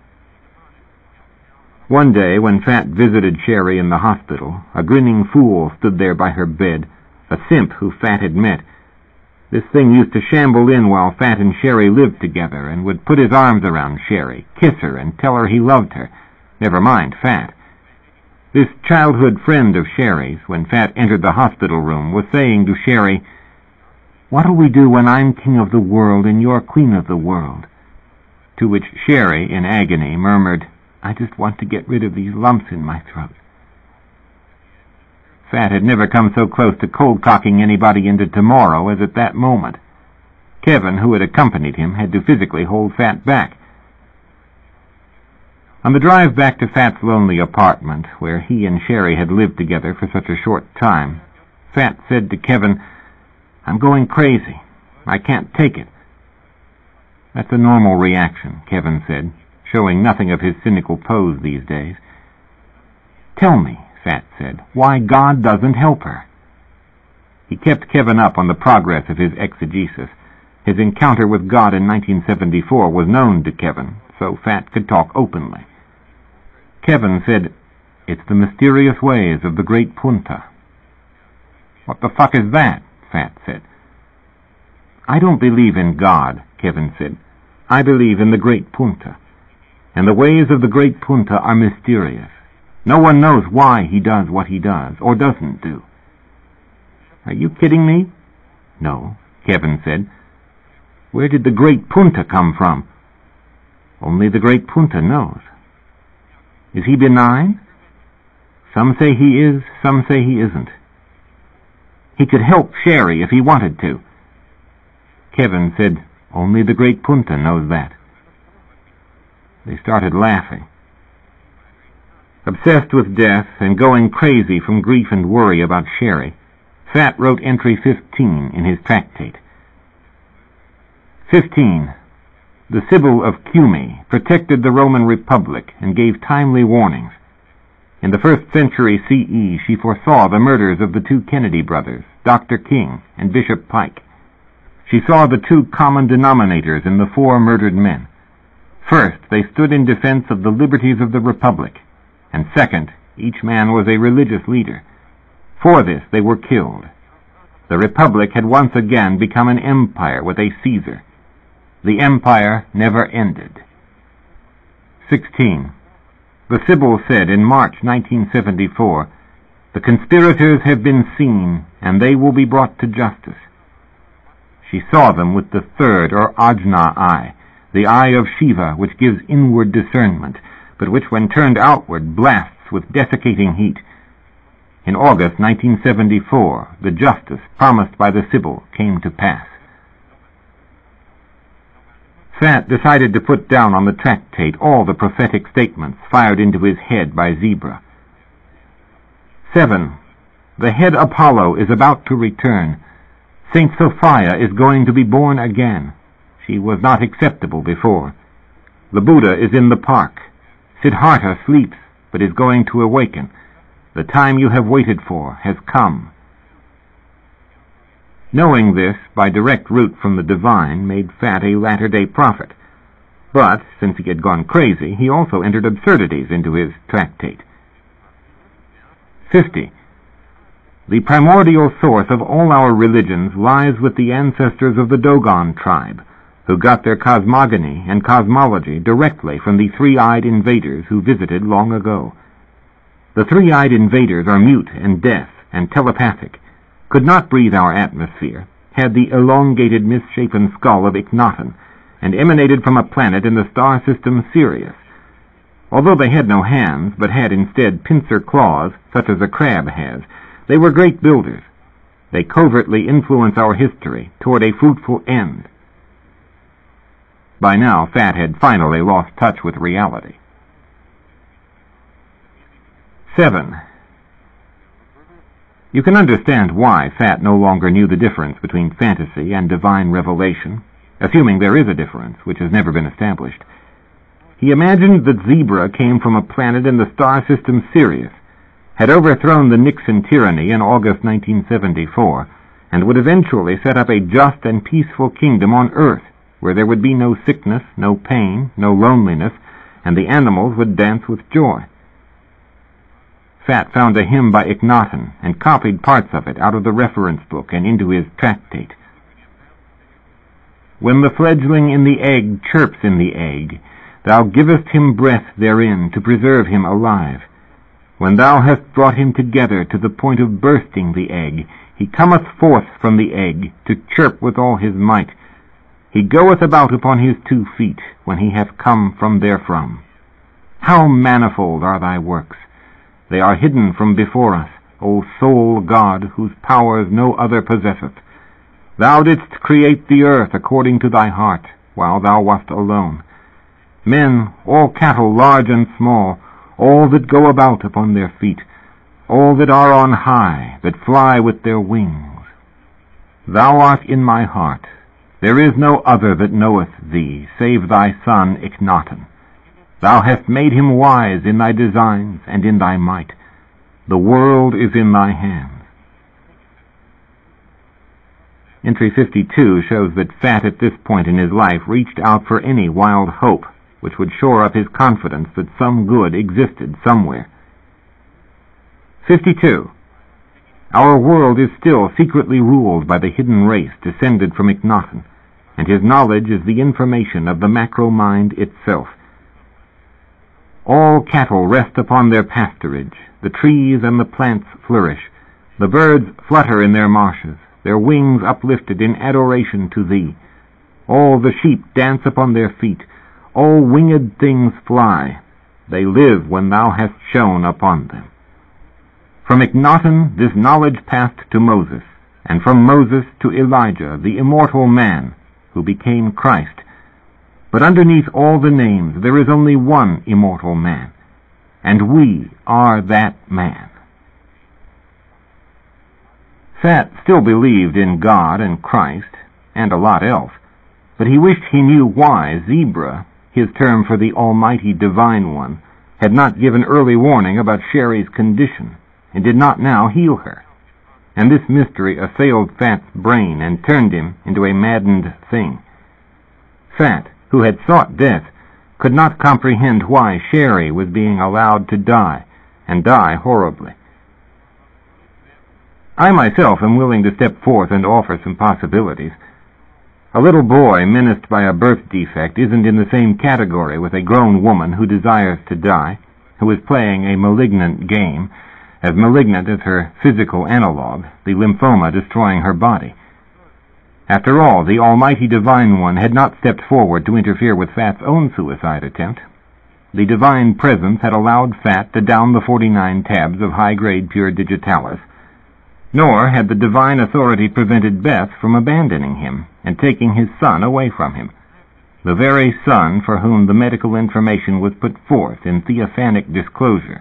One day, when Fat visited Sherry in the hospital, a grinning fool stood there by her bed, a simp who Fat had met. This thing used to shamble in while Fat and Sherry lived together, and would put his arms around Sherry, kiss her, and tell her he loved her. Never mind Fat. This childhood friend of Sherry's, when Fat entered the hospital room, was saying to Sherry, "What'll we do when I'm king of the world and you're queen of the world?" To which Sherry, in agony, murmured, "I just want to get rid of these lumps in my throat." Fat had never come so close to cold-cocking anybody into tomorrow as at that moment. Kevin, who had accompanied him, had to physically hold Fat back. On the drive back to Fat's lonely apartment, where he and Sherry had lived together for such a short time, Fat said to Kevin, "I'm going crazy. I can't take it." "That's a normal reaction," Kevin said, showing nothing of his cynical pose these days. "Tell me," Fat said, "why God doesn't help her." He kept Kevin up on the progress of his exegesis. His encounter with God in nineteen seventy-four was known to Kevin, so Fat could talk openly. Kevin said, "It's the mysterious ways of the great Punta." "What the fuck is that?" Fat said. "I don't believe in God," Kevin said. "I believe in the great Punta. And the ways of the great Punta are mysterious. No one knows why he does what he does, or doesn't do." "Are you kidding me?" "No," Kevin said. "Where did the great Punta come from?" "Only the great Punta knows." "Is he benign?" "Some say he is, some say he isn't." "He could help Sherry if he wanted to." Kevin said, "Only the great Punta knows that." They started laughing. Obsessed with death and going crazy from grief and worry about Sherry, Fat wrote entry fifteen in his tractate. fifteen. The Sibyl of Cumae protected the Roman Republic and gave timely warnings. In the first century C E, she foresaw the murders of the two Kennedy brothers, Doctor King and Bishop Pike. She saw the two common denominators in the four murdered men. First, they stood in defense of the liberties of the Republic, and second, each man was a religious leader. For this, they were killed. The Republic had once again become an empire with a Caesar. The empire never ended. sixteen. The Sibyl said in March nineteen seventy-four, The conspirators have been seen, and they will be brought to justice. She saw them with the third or ajna eye, the eye of Shiva, which gives inward discernment, but which when turned outward blasts with desiccating heat. In August nineteen seventy-four, the justice promised by the Sibyl came to pass. Phatt decided to put down on the tractate all the prophetic statements fired into his head by Zebra. Seven. The head Apollo is about to return. Saint Sophia is going to be born again. She was not acceptable before. The Buddha is in the park. Siddhartha sleeps, but is going to awaken. The time you have waited for has come. Knowing this by direct route from the divine made Phatt a latter-day prophet. But, since he had gone crazy, he also entered absurdities into his tractate. Fifty. The primordial source of all our religions lies with the ancestors of the Dogon tribe, who got their cosmogony and cosmology directly from the three-eyed invaders who visited long ago. The three-eyed invaders are mute and deaf and telepathic, could not breathe our atmosphere, had the elongated misshapen skull of Akhenaten, and emanated from a planet in the star system Sirius. Although they had no hands, but had instead pincer claws, such as a crab has, they were great builders. They covertly influence our history toward a fruitful end. By now, Phatt had finally lost touch with reality. Seven. You can understand why Phatt no longer knew the difference between fantasy and divine revelation, assuming there is a difference, which has never been established. He imagined that Zebra came from a planet in the star system Sirius, had overthrown the Nixon tyranny in August nineteen seventy-four, and would eventually set up a just and peaceful kingdom on Earth, where there would be no sickness, no pain, no loneliness, and the animals would dance with joy. Phatt found a hymn by Akhenaten and copied parts of it out of the reference book and into his tractate. When the fledgling in the egg chirps in the egg, thou givest him breath therein to preserve him alive. When thou hast brought him together to the point of bursting the egg, he cometh forth from the egg to chirp with all his might. He goeth about upon his two feet when he hath come from therefrom. How manifold are thy works! They are hidden from before us, O sole God, whose powers no other possesseth. Thou didst create the earth according to thy heart, while thou wast alone. Men, all cattle large and small, all that go about upon their feet, all that are on high, that fly with their wings. Thou art in my heart. There is no other that knoweth thee, save thy son Akhenaten. Thou hast made him wise in thy designs and in thy might. The world is in thy hands. Entry fifty-two shows that Phatt at this point in his life reached out for any wild hope which would shore up his confidence that some good existed somewhere. Fifty-two. Our world is still secretly ruled by the hidden race descended from Akhenaten, and his knowledge is the information of the macro-mind itself. All cattle rest upon their pasturage, the trees and the plants flourish, the birds flutter in their marshes, their wings uplifted in adoration to thee. All the sheep dance upon their feet, all winged things fly. They live when thou hast shone upon them. From Akhenaten this knowledge passed to Moses, and from Moses to Elijah, the immortal man, who became Christ. But underneath all the names there is only one immortal man, and we are that man. Phatt still believed in God and Christ, and a lot else, but he wished he knew why Zebra, his term for the Almighty Divine One, had not given early warning about Sherry's condition, and did not now heal her. And this mystery assailed Phatt's brain and turned him into a maddened thing. Phatt, who had sought death, could not comprehend why Sherry was being allowed to die, and die horribly. I myself am willing to step forth and offer some possibilities. A little boy menaced by a birth defect isn't in the same category with a grown woman who desires to die, who is playing a malignant game, as malignant as her physical analog, the lymphoma destroying her body. After all, the almighty Divine One had not stepped forward to interfere with Fat's own suicide attempt. The Divine Presence had allowed Fat to down the forty-nine tabs of high-grade pure digitalis, nor had the Divine Authority prevented Beth from abandoning him and taking his son away from him, the very son for whom the medical information was put forth in theophanic disclosure.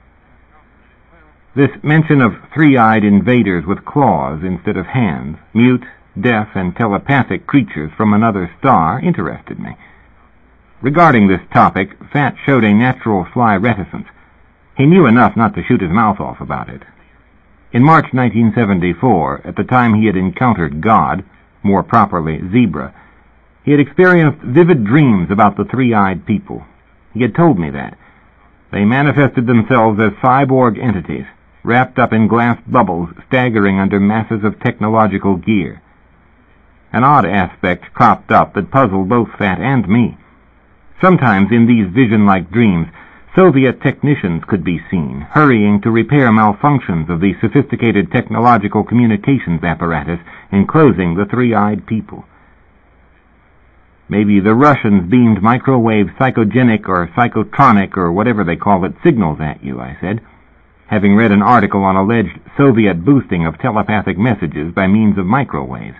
This mention of three-eyed invaders with claws instead of hands, mute, deaf, and telepathic creatures from another star interested me. Regarding this topic, Fat showed a natural sly reticence. He knew enough not to shoot his mouth off about it. In March nineteen seventy-four, at the time he had encountered God, more properly Zebra, he had experienced vivid dreams about the three-eyed people. He had told me that. They manifested themselves as cyborg entities, wrapped up in glass bubbles, staggering under masses of technological gear. An odd aspect cropped up that puzzled both Fat and me. Sometimes in these vision-like dreams, Soviet technicians could be seen, hurrying to repair malfunctions of the sophisticated technological communications apparatus enclosing the three-eyed people. Maybe the Russians beamed microwave psychogenic or psychotronic or whatever they call it signals at you, I said, having read an article on alleged Soviet boosting of telepathic messages by means of microwaves.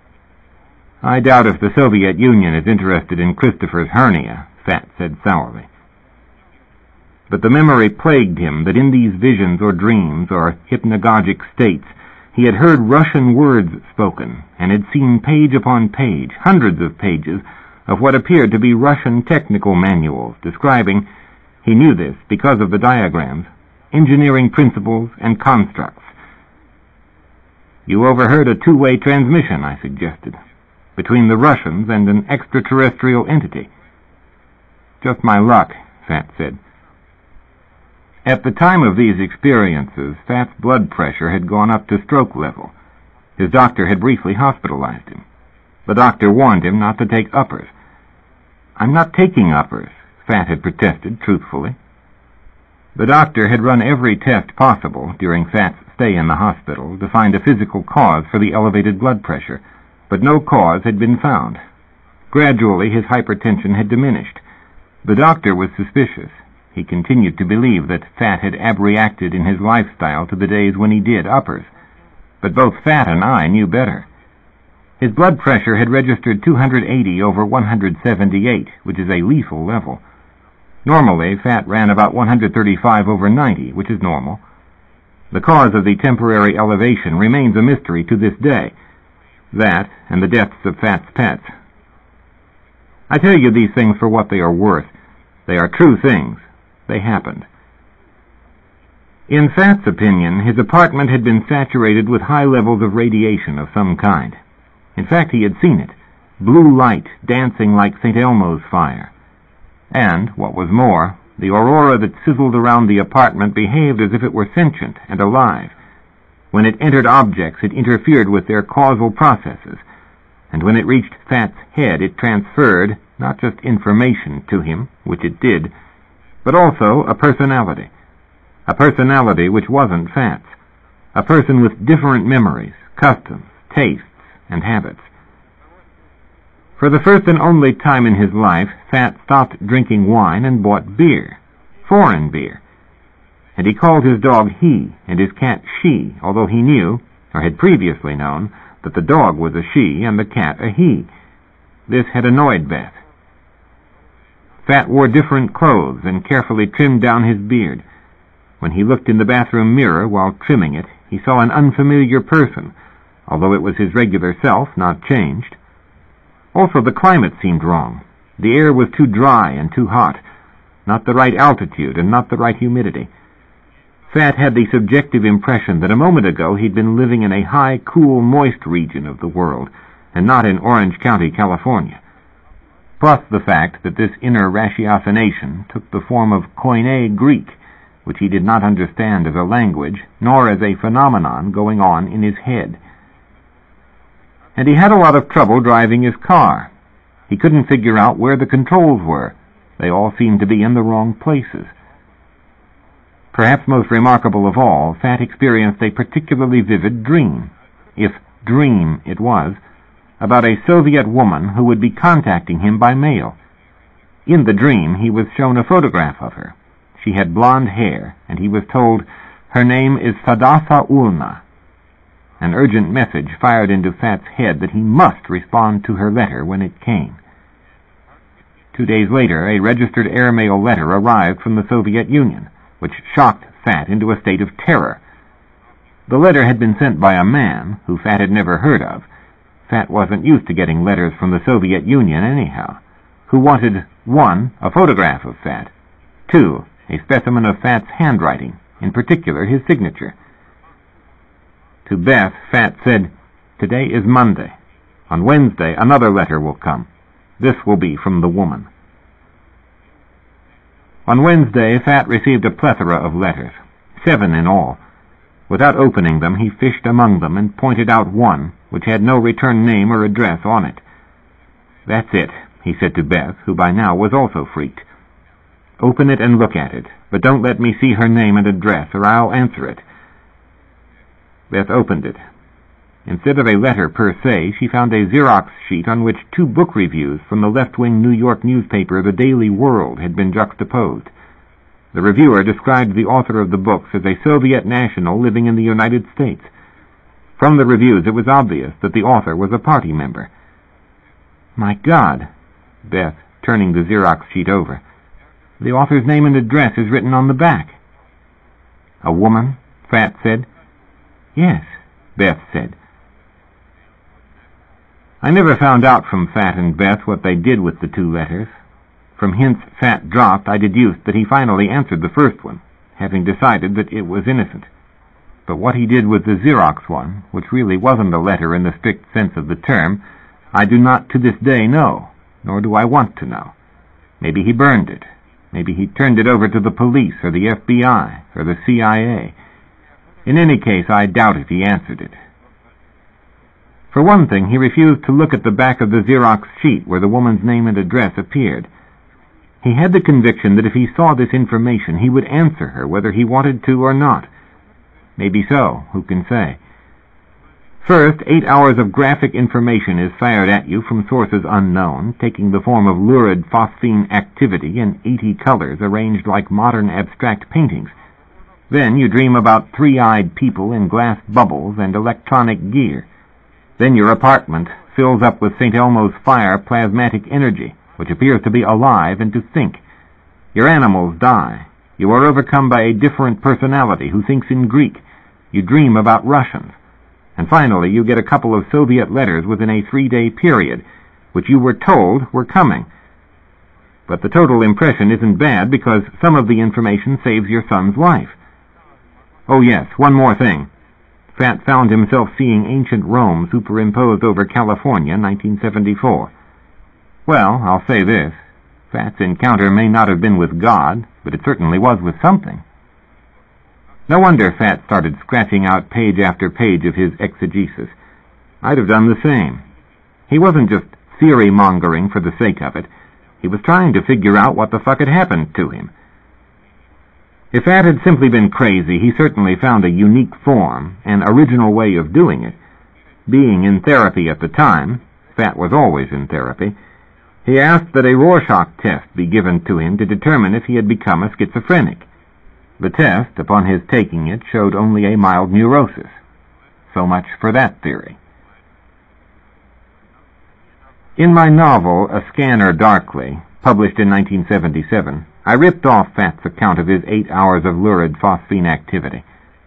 I doubt if the Soviet Union is interested in Christopher's hernia, Fat said sourly. But the memory plagued him that in these visions or dreams or hypnagogic states he had heard Russian words spoken and had seen page upon page, hundreds of pages, of what appeared to be Russian technical manuals describing, he knew this because of the diagrams, engineering principles and constructs. You overheard a two-way transmission, I suggested, between the Russians and an extraterrestrial entity. Just my luck, Fat said. At the time of these experiences, Fat's blood pressure had gone up to stroke level. His doctor had briefly hospitalized him. The doctor warned him not to take uppers. I'm not taking uppers, Fat had protested truthfully. The doctor had run every test possible during Fat's stay in the hospital to find a physical cause for the elevated blood pressure, but no cause had been found. Gradually his hypertension had diminished. The doctor was suspicious. He continued to believe that Fat had abreacted in his lifestyle to the days when he did uppers. But both Fat and I knew better. His blood pressure had registered two hundred eighty over one hundred seventy-eight, which is a lethal level. Normally, Fat ran about one hundred thirty-five over ninety, which is normal. The cause of the temporary elevation remains a mystery to this day. That, and the deaths of Fat's pets. I tell you these things for what they are worth. They are true things. They happened. In Fat's opinion, his apartment had been saturated with high levels of radiation of some kind. In fact, he had seen it, blue light dancing like Saint Elmo's fire. And, what was more, the aurora that sizzled around the apartment behaved as if it were sentient and alive. When it entered objects, it interfered with their causal processes, and when it reached Fat's head, it transferred not just information to him, which it did, but also a personality. A personality which wasn't Fat's. A person with different memories, customs, tastes, and habits. For the first and only time in his life, Fat stopped drinking wine and bought beer. Foreign beer. And he called his dog he, and his cat she, although he knew, or had previously known, that the dog was a she and the cat a he. This had annoyed Beth. Fat wore different clothes and carefully trimmed down his beard. When he looked in the bathroom mirror while trimming it, he saw an unfamiliar person, although it was his regular self, not changed. Also, the climate seemed wrong. The air was too dry and too hot, not the right altitude and not the right humidity. Fat had the subjective impression that a moment ago he'd been living in a high, cool, moist region of the world, and not in Orange County, California. Plus the fact that this inner ratiocination took the form of Koine Greek, which he did not understand as a language, nor as a phenomenon going on in his head. And he had a lot of trouble driving his car. He couldn't figure out where the controls were. They all seemed to be in the wrong places. Perhaps most remarkable of all, Fat experienced a particularly vivid dream, if dream it was, about a Soviet woman who would be contacting him by mail. In the dream, he was shown a photograph of her. She had blonde hair, and he was told, "Her name is Sadasa Ulna." An urgent message fired into Fat's head that he must respond to her letter when it came. Two days later, a registered airmail letter arrived from the Soviet Union, which shocked Fat into a state of terror. The letter had been sent by a man who Fat had never heard of. Fat wasn't used to getting letters from the Soviet Union anyhow, who wanted, one, a photograph of Fat, two, a specimen of Fat's handwriting, in particular his signature. To Beth, Fat said, "Today is Monday. On Wednesday, another letter will come. This will be from the woman." On Wednesday, Fat received a plethora of letters, seven in all. Without opening them, he fished among them and pointed out one, which had no return name or address on it. "That's it," he said to Beth, who by now was also freaked. "Open it and look at it, but don't let me see her name and address, or I'll answer it." Beth opened it. Instead of a letter per se, she found a Xerox sheet on which two book reviews from the left-wing New York newspaper The Daily World had been juxtaposed. The reviewer described the author of the books as a Soviet national living in the United States. From the reviews, it was obvious that the author was a party member. "My God," Beth, turning the Xerox sheet over, "the author's name and address is written on the back." "A woman?" Fat said. "Yes," Beth said. I never found out from Fat and Beth what they did with the two letters. From hints Fat dropped, I deduced that he finally answered the first one, having decided that it was innocent. But what he did with the Xerox one, which really wasn't a letter in the strict sense of the term, I do not to this day know, nor do I want to know. Maybe he burned it. Maybe he turned it over to the police or the F B I or the C I A. In any case, I doubt if he answered it. For one thing, he refused to look at the back of the Xerox sheet where the woman's name and address appeared. He had the conviction that if he saw this information, he would answer her whether he wanted to or not. Maybe so, who can say? First, eight hours of graphic information is fired at you from sources unknown, taking the form of lurid phosphine activity in eighty colors arranged like modern abstract paintings. Then you dream about three-eyed people in glass bubbles and electronic gear. Then your apartment fills up with Saint Elmo's fire plasmatic energy, which appears to be alive and to think. Your animals die. You are overcome by a different personality who thinks in Greek. You dream about Russians. And finally, you get a couple of Soviet letters within a three-day period, which you were told were coming. But the total impression isn't bad because some of the information saves your son's life. Oh yes, one more thing. Fat found himself seeing ancient Rome superimposed over California, nineteen seventy-four. Well, I'll say this. Fat's encounter may not have been with God, but it certainly was with something. No wonder Fat started scratching out page after page of his exegesis. I'd have done the same. He wasn't just theory-mongering for the sake of it. He was trying to figure out what the fuck had happened to him. If Fat had simply been crazy, he certainly found a unique form, an original way of doing it. Being in therapy at the time, Fat was always in therapy, he asked that a Rorschach test be given to him to determine if he had become a schizophrenic. The test, upon his taking it, showed only a mild neurosis. So much for that theory. In my novel, A Scanner Darkly, published in nineteen seventy-seven, I ripped off Fat's account of his eight hours of lurid phosphine activity.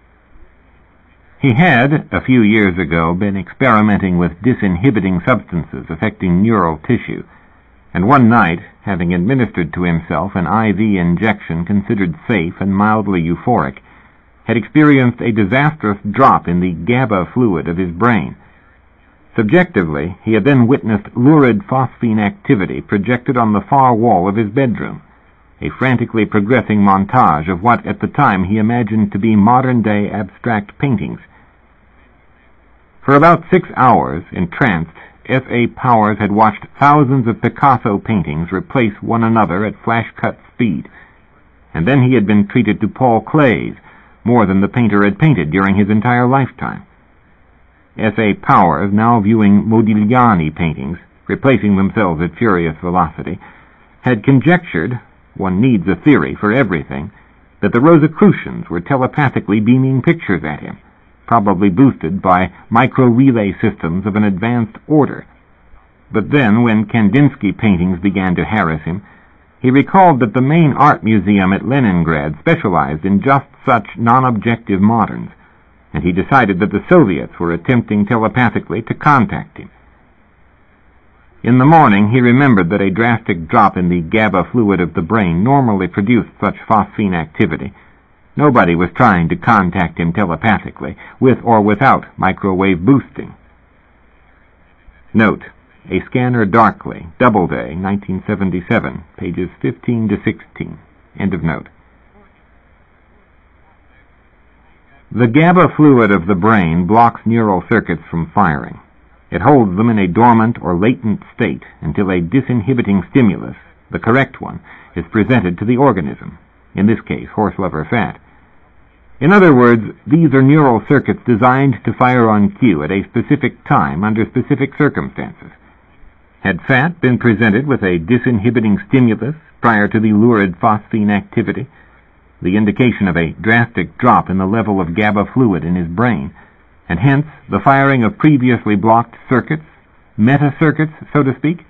He had, a few years ago, been experimenting with disinhibiting substances affecting neural tissue, and one night, having administered to himself an I V injection considered safe and mildly euphoric, had experienced a disastrous drop in the GABA fluid of his brain. Subjectively, he had then witnessed lurid phosphine activity projected on the far wall of his bedroom, a frantically progressing montage of what at the time he imagined to be modern-day abstract paintings. For about six hours, entranced, F A Powers had watched thousands of Picasso paintings replace one another at flash-cut speed. and then he had been treated to Paul Klee's, more than the painter had painted during his entire lifetime. S. A. Powers, now viewing Modigliani paintings, replacing themselves at furious velocity, had conjectured, one needs a theory for everything, that the Rosicrucians were telepathically beaming pictures at him, probably boosted by micro-relay systems of an advanced order. But then, when Kandinsky paintings began to harass him, he recalled that the main art museum at Leningrad specialized in just such non-objective moderns, and he decided that the Soviets were attempting telepathically to contact him. In the morning, he remembered that a drastic drop in the GABA fluid of the brain normally produced such phosphine activity. Nobody was trying to contact him telepathically, with or without microwave boosting. Note: A Scanner Darkly, Doubleday, nineteen seventy-seven, pages fifteen to sixteen. End of note. The GABA fluid of the brain blocks neural circuits from firing. It holds them in a dormant or latent state until a disinhibiting stimulus, the correct one, is presented to the organism, in this case horse liver fat. In other words, these are neural circuits designed to fire on cue at a specific time under specific circumstances. Had fat been presented with a disinhibiting stimulus prior to the lurid phosphine activity, the indication of a drastic drop in the level of GABA fluid in his brain, and hence the firing of previously blocked circuits, meta-circuits, so to speak?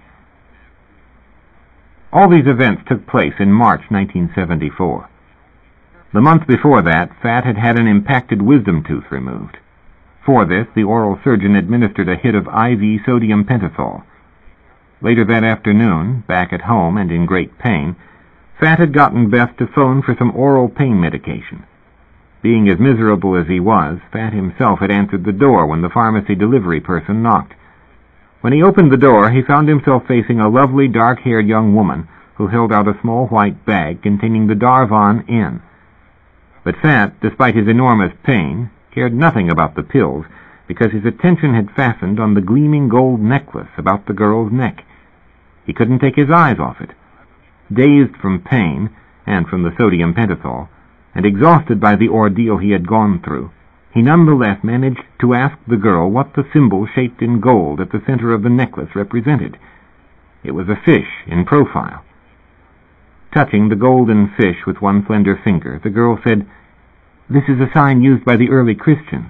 All these events took place in March nineteen seventy-four. The month before that, Fat had had an impacted wisdom tooth removed. For this, the oral surgeon administered a hit of I V sodium pentothal. Later that afternoon, back at home and in great pain, Fat had gotten Beth to phone for some oral pain medication. Being as miserable as he was, Fat himself had answered the door when the pharmacy delivery person knocked. When he opened the door, he found himself facing a lovely dark-haired young woman who held out a small white bag containing the Darvon N. But Fat, despite his enormous pain, cared nothing about the pills because his attention had fastened on the gleaming gold necklace about the girl's neck. He couldn't take his eyes off it. Dazed from pain and from the sodium pentothal, and exhausted by the ordeal he had gone through, he nonetheless managed to ask the girl what the symbol shaped in gold at the center of the necklace represented. It was a fish in profile. Touching the golden fish with one slender finger, the girl said, "This is a sign used by the early Christians."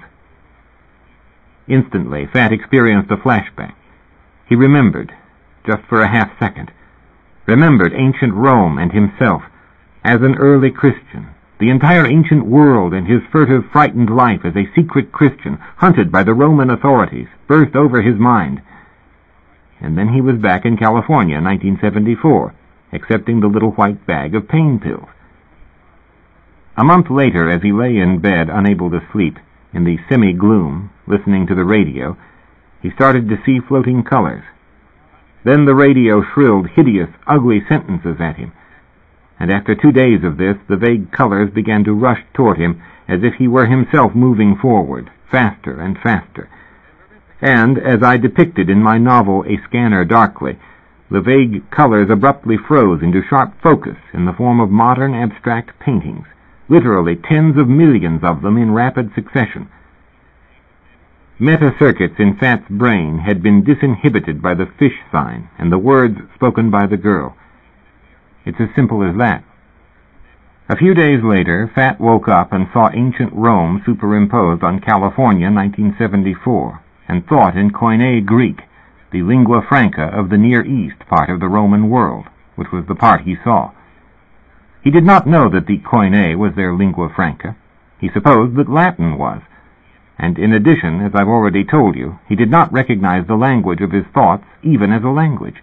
Instantly, Fat experienced a flashback. He remembered, just for a half-second, remembered ancient Rome and himself as an early Christian, the entire ancient world and his furtive, frightened life as a secret Christian, hunted by the Roman authorities, burst over his mind. And then he was back in California, nineteen seventy-four, accepting the little white bag of pain pills. A month later, as he lay in bed, unable to sleep, in the semi-gloom, listening to the radio, he started to see floating colors. Then the radio shrilled hideous, ugly sentences at him, and after two days of this, the vague colors began to rush toward him as if he were himself moving forward, faster and faster. And, as I depicted in my novel A Scanner Darkly, the vague colors abruptly froze into sharp focus in the form of modern abstract paintings, literally tens of millions of them in rapid succession. Meta-circuits in Fat's brain had been disinhibited by the fish sign and the words spoken by the girl. It's as simple as that. A few days later, Fat woke up and saw ancient Rome superimposed on California, nineteen seventy-four, and thought in Koine Greek, the lingua franca of the Near East part of the Roman world, which was the part he saw. He did not know that the Koine was their lingua franca. He supposed that Latin was. And in addition, as I've already told you, he did not recognize the language of his thoughts even as a language.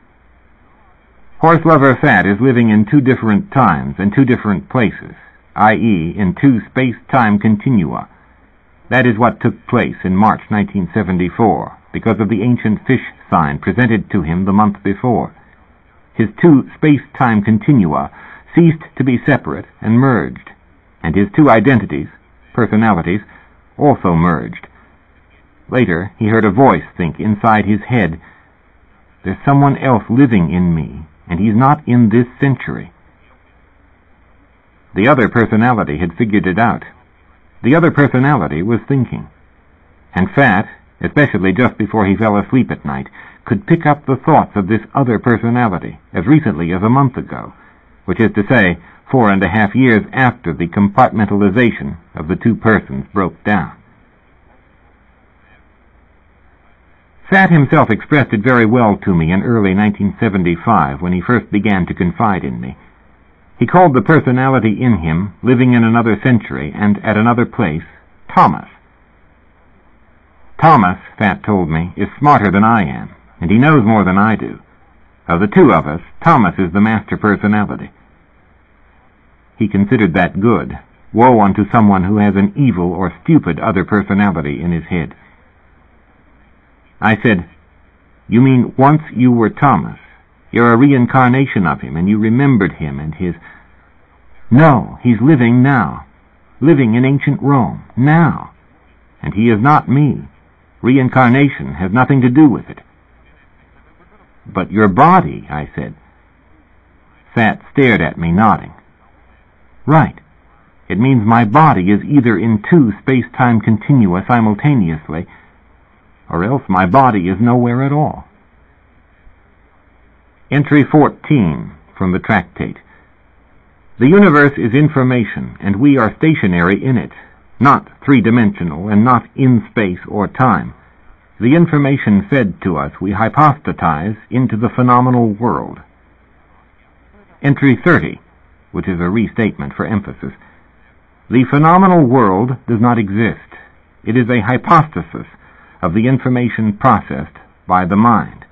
Horse Lover Fat is living in two different times and two different places, that is, in two space-time continua. That is what took place in March nineteen seventy-four, because of the ancient fish sign presented to him the month before. His two space-time continua ceased to be separate and merged, and his two identities, personalities, also merged. Later, he heard a voice think inside his head, "There's someone else living in me, and he's not in this century." The other personality had figured it out. The other personality was thinking. And Fat, especially just before he fell asleep at night, could pick up the thoughts of this other personality as recently as a month ago, which is to say, four and a half years after the compartmentalization of the two persons broke down. Fat himself expressed it very well to me in early nineteen seventy-five when he first began to confide in me. He called the personality in him, living in another century and at another place, Thomas. Thomas, Fat told me, is smarter than I am, and he knows more than I do. Of the two of us, Thomas is the master personality. He considered that good. Woe unto someone who has an evil or stupid other personality in his head. I said, "You mean once you were Thomas. You're a reincarnation of him, and you remembered him and his—" "No, he's living now. Living in ancient Rome, now. And he is not me. Reincarnation has nothing to do with it." "But your body," I said. Fat stared at me, nodding. "Right. It means my body is either in two space-time continua simultaneously, or else my body is nowhere at all." Entry fourteen from the tractate. The universe is information, and we are stationary in it, not three-dimensional and not in space or time. The information fed to us we hypostatize into the phenomenal world. Entry thirty, which is a restatement for emphasis. The phenomenal world does not exist. It is a hypostasis of the information processed by the mind.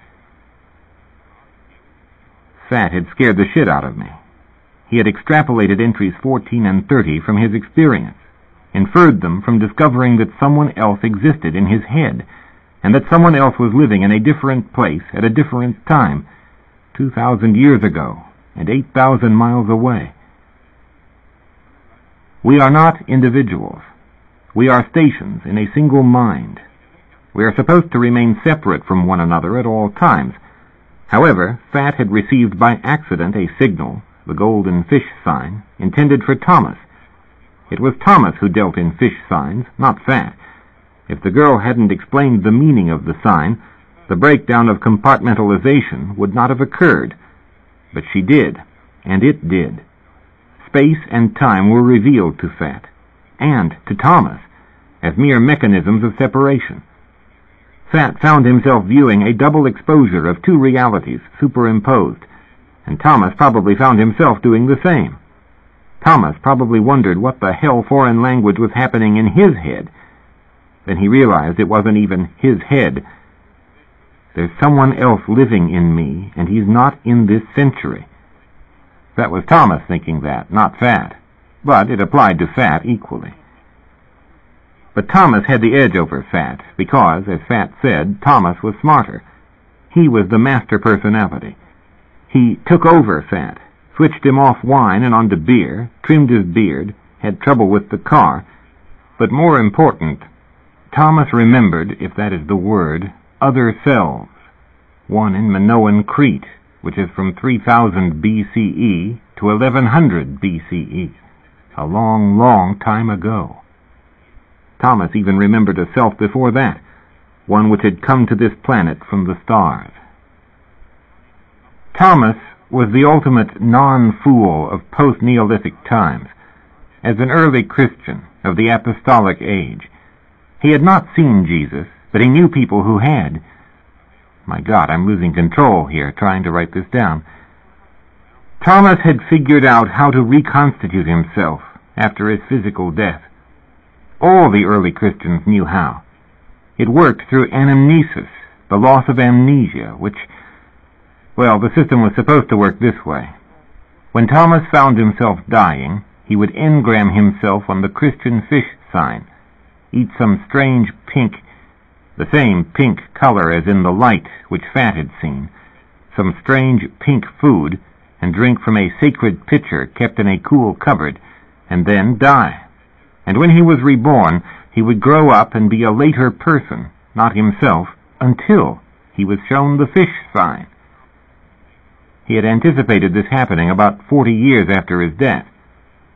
Fat had scared the shit out of me. He had extrapolated entries fourteen and thirty from his experience, inferred them from discovering that someone else existed in his head, and that someone else was living in a different place at a different time, two thousand years ago, and eight thousand miles away. We are not individuals. We are stations in a single mind. We are supposed to remain separate from one another at all times. However, Fat had received by accident a signal, the golden fish sign, intended for Thomas. It was Thomas who dealt in fish signs, not Fat. If the girl hadn't explained the meaning of the sign, the breakdown of compartmentalization would not have occurred. But she did, and it did. Space and time were revealed to Fat, and to Thomas, as mere mechanisms of separation. Fat found himself viewing a double exposure of two realities superimposed, and Thomas probably found himself doing the same. Thomas probably wondered what the hell foreign language was happening in his head. Then he realized it wasn't even his head. There's someone else living in me, and he's not in this century. That was Thomas thinking that, not Fat, but it applied to Fat equally. But Thomas had the edge over Fat, because, as Fat said, Thomas was smarter. He was the master personality. He took over Fat, switched him off wine and onto beer, trimmed his beard, had trouble with the car, but more important, Thomas remembered, if that is the word, other selves. One in Minoan Crete, which is from three thousand B C E to eleven hundred B C E, a long, long time ago. Thomas even remembered a self before that, one which had come to this planet from the stars. Thomas was the ultimate non-fool of post-Neolithic times. As an early Christian of the apostolic age, he had not seen Jesus, but he knew people who had. My God, I'm losing control here, trying to write this down. Thomas had figured out how to reconstitute himself after his physical death. All the early Christians knew how. It worked through anamnesis, the loss of amnesia, which, well, the system was supposed to work this way. When Thomas found himself dying, he would engram himself on the Christian fish sign, eat some strange pink, the same pink color as in the light which Fat had seen, some strange pink food, and drink from a sacred pitcher kept in a cool cupboard, and then die. And when he was reborn, he would grow up and be a later person, not himself, until he was shown the fish sign. He had anticipated this happening about forty years after his death.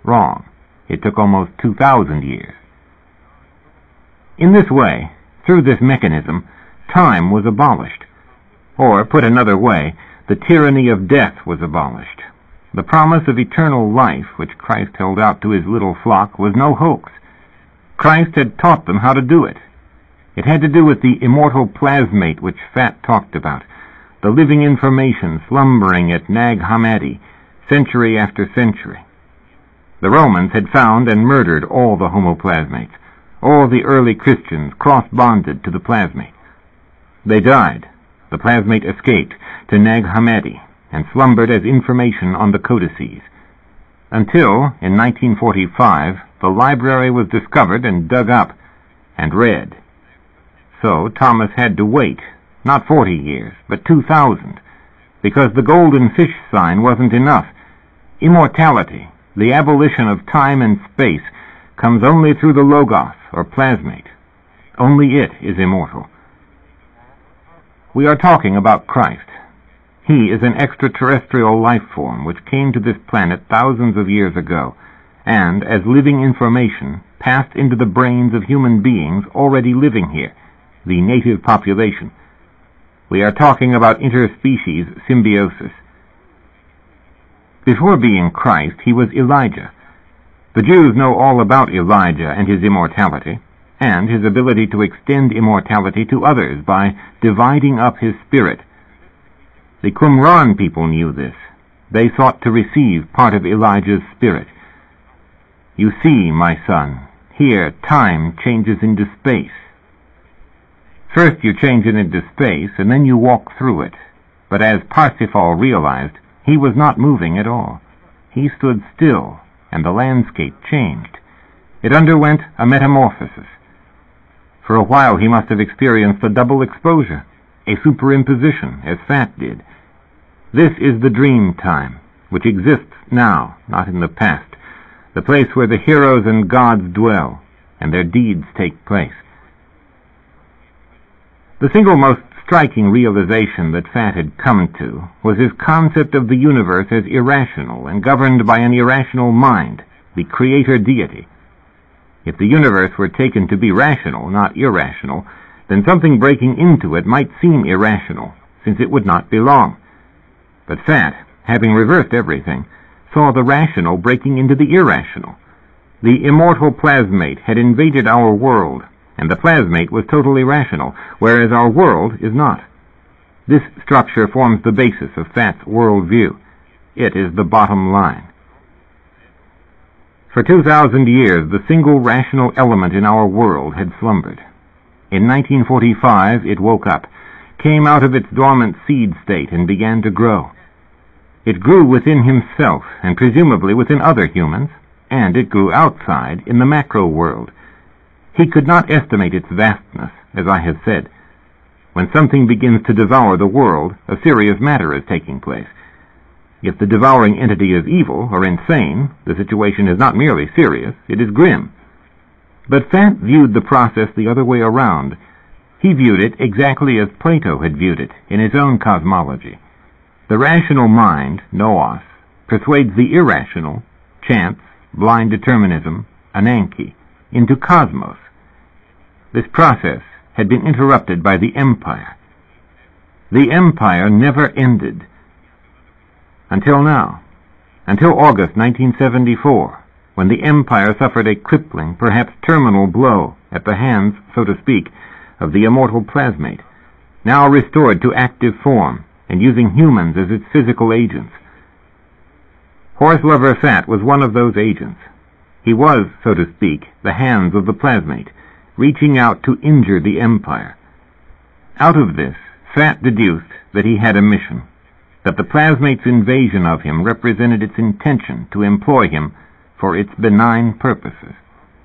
Wrong. It took almost two thousand years. In this way, through this mechanism, time was abolished. Or, put another way, the tyranny of death was abolished. The promise of eternal life, which Christ held out to his little flock, was no hoax. Christ had taught them how to do it. It had to do with the immortal plasmate which Pfatt talked about, the living information slumbering at Nag Hammadi, century after century. The Romans had found and murdered all the homoplasmates. All the early Christians cross-bonded to the plasmate. They died. The plasmate escaped to Nag Hammadi and slumbered as information on the codices. Until, in nineteen forty-five, the library was discovered and dug up and read. So Thomas had to wait, not forty years, but two thousand, because the golden fish sign wasn't enough. Immortality, the abolition of time and space, comes only through the Logos, or plasmate. Only it is immortal. We are talking about Christ. He is an extraterrestrial life form which came to this planet thousands of years ago, and, as living information, passed into the brains of human beings already living here, the native population. We are talking about interspecies symbiosis. Before being Christ, he was Elijah. The Jews know all about Elijah and his immortality, and his ability to extend immortality to others by dividing up his spirit. The Qumran people knew this. They sought to receive part of Elijah's spirit. You see, my son, here time changes into space. First you change it into space, and then you walk through it. But as Parsifal realized, he was not moving at all. He stood still, and the landscape changed. It underwent a metamorphosis. For a while he must have experienced a double exposure, a superimposition, as Pfatt did. This is the dream time, which exists now, not in the past, the place where the heroes and gods dwell, and their deeds take place. The single most striking realization that Pfatt had come to was his concept of the universe as irrational and governed by an irrational mind, the creator deity. If the universe were taken to be rational, not irrational, then something breaking into it might seem irrational, since it would not belong. But Pfatt, having reversed everything, saw the rational breaking into the irrational. The immortal plasmate had invaded our world, and the plasmate was totally rational, whereas our world is not. This structure forms the basis of Pfatt's worldview. It is the bottom line. For two thousand years, the single rational element in our world had slumbered. In nineteen forty-five, it woke up, came out of its dormant seed state, and began to grow. It grew within himself, and presumably within other humans, and it grew outside in the macro world. He could not estimate its vastness, as I have said. When something begins to devour the world, a serious matter is taking place. If the devouring entity is evil or insane, the situation is not merely serious, it is grim. But Pfatt viewed the process the other way around. He viewed it exactly as Plato had viewed it in his own cosmology. The rational mind, nous, persuades the irrational, chance, blind determinism, Ananke, into cosmos. This process had been interrupted by the empire. The empire never ended. Until now. Until August nineteen seventy-four, when the empire suffered a crippling, perhaps terminal blow at the hands, so to speak, of the immortal plasmate, now restored to active form and using humans as its physical agents. Horse Lover Pfatt was one of those agents. He was, so to speak, the hands of the plasmate, reaching out to injure the empire. Out of this, Pfatt deduced that he had a mission, that the plasmate's invasion of him represented its intention to employ him for its benign purposes.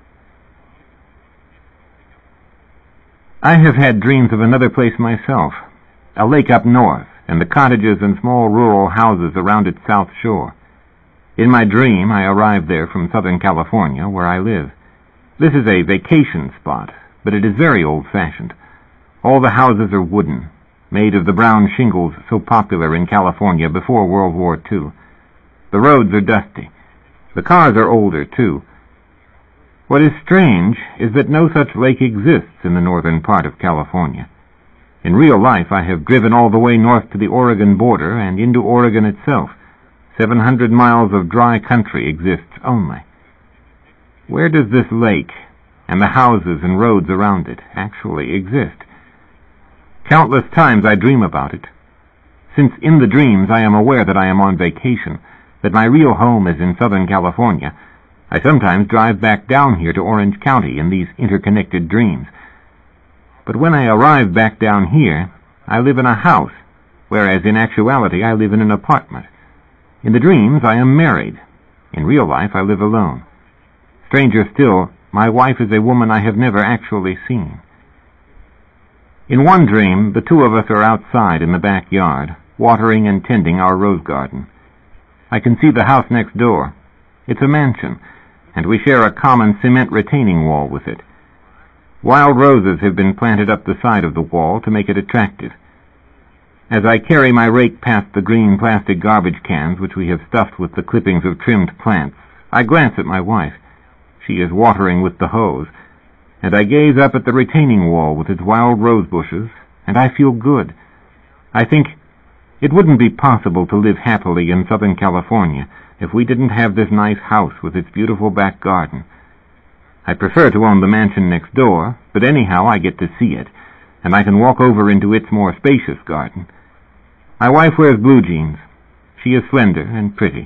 I have had dreams of another place myself, a lake up north, and the cottages and small rural houses around its south shore. In my dream, I arrived there from Southern California, where I live. This is a vacation spot, but it is very old-fashioned. All the houses are wooden, made of the brown shingles so popular in California before World War Two. The roads are dusty. The cars are older, too. What is strange is that no such lake exists in the northern part of California. In real life, I have driven all the way north to the Oregon border and into Oregon itself. Seven hundred miles of dry country exists only. Where does this lake and the houses and roads around it actually exist? Countless times I dream about it. Since in the dreams I am aware that I am on vacation, that my real home is in Southern California, I sometimes drive back down here to Orange County in these interconnected dreams. But when I arrive back down here, I live in a house, whereas in actuality I live in an apartment. In the dreams I am married. In real life I live alone. Stranger still, my wife is a woman I have never actually seen. In one dream, the two of us are outside in the backyard, watering and tending our rose garden. I can see the house next door. It's a mansion, and we share a common cement retaining wall with it. Wild roses have been planted up the side of the wall to make it attractive. As I carry my rake past the green plastic garbage cans which we have stuffed with the clippings of trimmed plants, I glance at my wife. She is watering with the hose, and I gaze up at the retaining wall with its wild rose bushes, and I feel good. I think it wouldn't be possible to live happily in Southern California if we didn't have this nice house with its beautiful back garden. I prefer to own the mansion next door, but anyhow I get to see it, and I can walk over into its more spacious garden. My wife wears blue jeans. She is slender and pretty.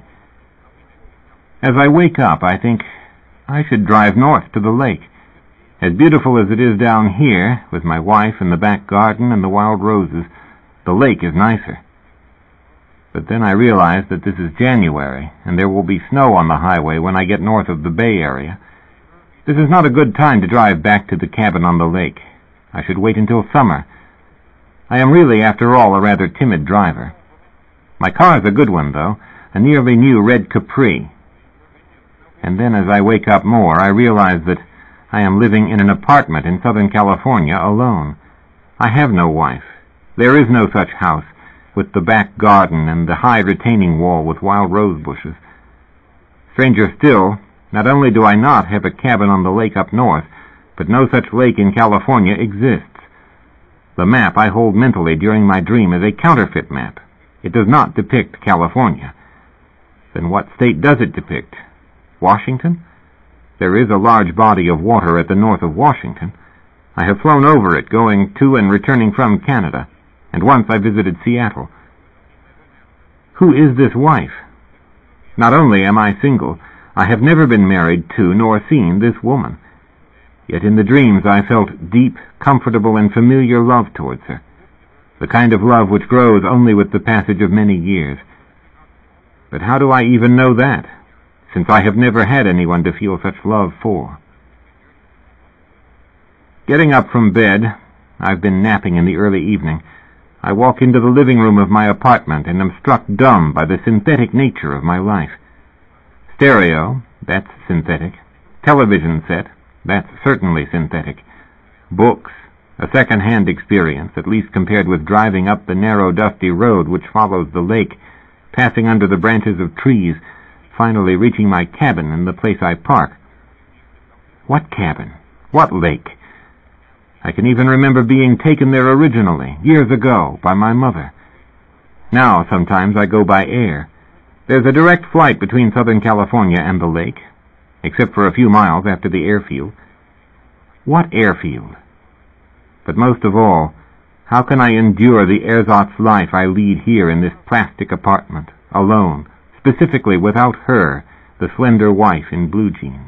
As I wake up, I think I should drive north to the lake. As beautiful as it is down here, with my wife and the back garden and the wild roses, the lake is nicer. But then I realize that this is January, and there will be snow on the highway when I get north of the Bay Area. This is not a good time to drive back to the cabin on the lake. I should wait until summer. I am really, after all, a rather timid driver. My car is a good one, though, a nearly new red Capri. And then as I wake up more, I realize that I am living in an apartment in Southern California alone. I have no wife. There is no such house, with the back garden and the high retaining wall with wild rose bushes. Stranger still, not only do I not have a cabin on the lake up north, but no such lake in California exists. The map I hold mentally during my dream is a counterfeit map. It does not depict California. Then what state does it depict? Washington? There is a large body of water at the north of Washington. I have flown over it, going to and returning from Canada, and once I visited Seattle. Who is this wife? Not only am I single, I have never been married to nor seen this woman. Yet in the dreams I felt deep, comfortable, and familiar love towards her, the kind of love which grows only with the passage of many years. But how do I even know that, since I have never had anyone to feel such love for? Getting up from bed, I've been napping in the early evening, I walk into the living room of my apartment and am struck dumb by the synthetic nature of my life. Stereo, that's synthetic. Television set, that's certainly synthetic. Books, a second-hand experience, at least compared with driving up the narrow, dusty road which follows the lake, passing under the branches of trees, finally reaching my cabin and the place I park. What cabin? What lake? I can even remember being taken there originally, years ago, by my mother. Now, sometimes I go by air. There's a direct flight between Southern California and the lake, except for a few miles after the airfield. What airfield? But most of all, how can I endure the ersatz life I lead here in this plastic apartment, alone, specifically without her, the slender wife in blue jeans?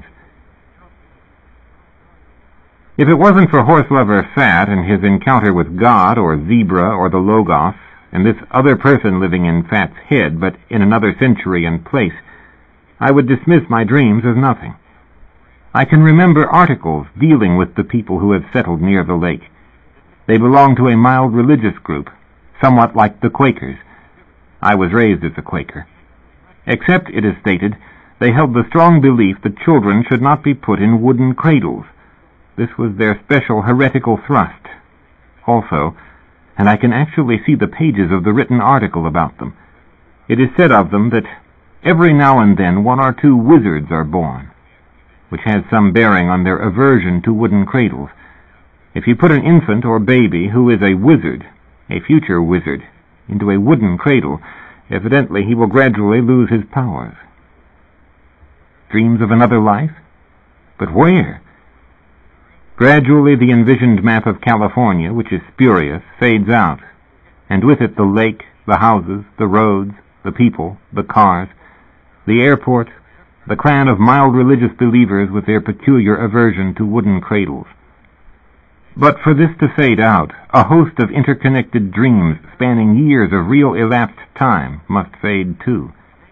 If it wasn't for horse-lover Fat and his encounter with God or Zebra or the Logos, and this other person living in Fat's head, but in another century and place, I would dismiss my dreams as nothing. I can remember articles dealing with the people who have settled near the lake. They belong to a mild religious group, somewhat like the Quakers. I was raised as a Quaker. Except, it is stated, they held the strong belief that children should not be put in wooden cradles. This was their special heretical thrust. Also, and I can actually see the pages of the written article about them, it is said of them that every now and then one or two wizards are born, which has some bearing on their aversion to wooden cradles. If you put an infant or baby who is a wizard, a future wizard, into a wooden cradle, evidently he will gradually lose his powers. Dreams of another life? But where? Gradually the envisioned map of California, which is spurious, fades out, and with it the lake, the houses, the roads, the people, the cars, the airport, the clan of mild religious believers with their peculiar aversion to wooden cradles. But for this to fade out, a host of interconnected dreams spanning years of real elapsed time must fade too.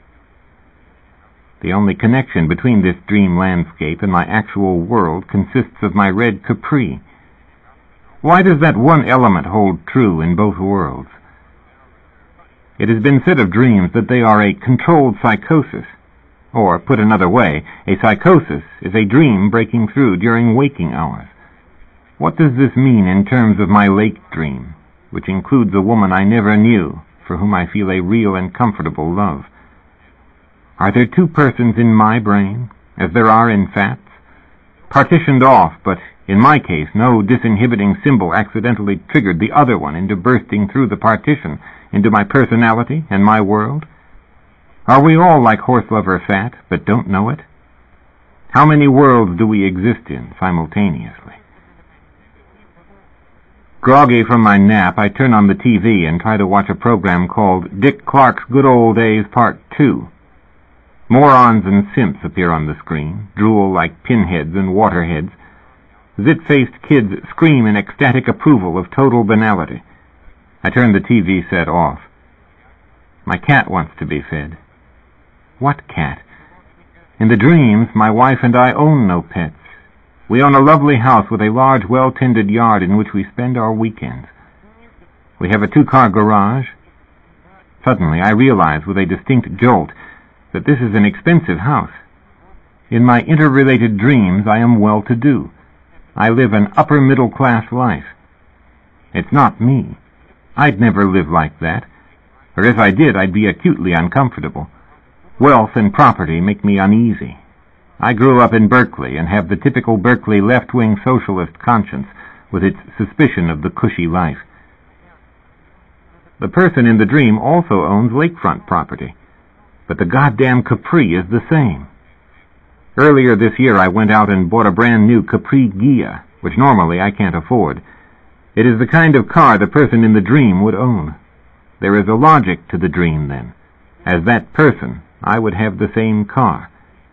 The only connection between this dream landscape and my actual world consists of my red capri. Why does that one element hold true in both worlds? It has been said of dreams that they are a controlled psychosis, or, put another way, a psychosis is a dream breaking through during waking hours. What does this mean in terms of my lake dream, which includes a woman I never knew, for whom I feel a real and comfortable love? Are there two persons in my brain, as there are in Fat's? Partitioned off, but in my case no disinhibiting symbol accidentally triggered the other one into bursting through the partition into my personality and my world? Are we all like horse-lover Fat, but don't know it? How many worlds do we exist in simultaneously? Groggy from my nap, I turn on the T V and try to watch a program called Dick Clark's Good Old Days Part two. Morons and simps appear on the screen, drool like pinheads and waterheads. Zit-faced kids scream in ecstatic approval of total banality. I turn the T V set off. My cat wants to be fed. What cat? In the dreams, my wife and I own no pets. We own a lovely house with a large, well-tended yard in which we spend our weekends. We have a two-car garage. Suddenly, I realize with a distinct jolt that this is an expensive house. In my interrelated dreams, I am well-to-do. I live an upper-middle-class life. It's not me. I'd never live like that, or if I did, I'd be acutely uncomfortable. Wealth and property make me uneasy. I grew up in Berkeley and have the typical Berkeley left-wing socialist conscience with its suspicion of the cushy life. The person in the dream also owns lakefront property, but the goddamn Capri is the same. Earlier this year I went out and bought a brand new Capri Ghia, which normally I can't afford. It is the kind of car the person in the dream would own. There is a logic to the dream, then. As that person, I would have the same car.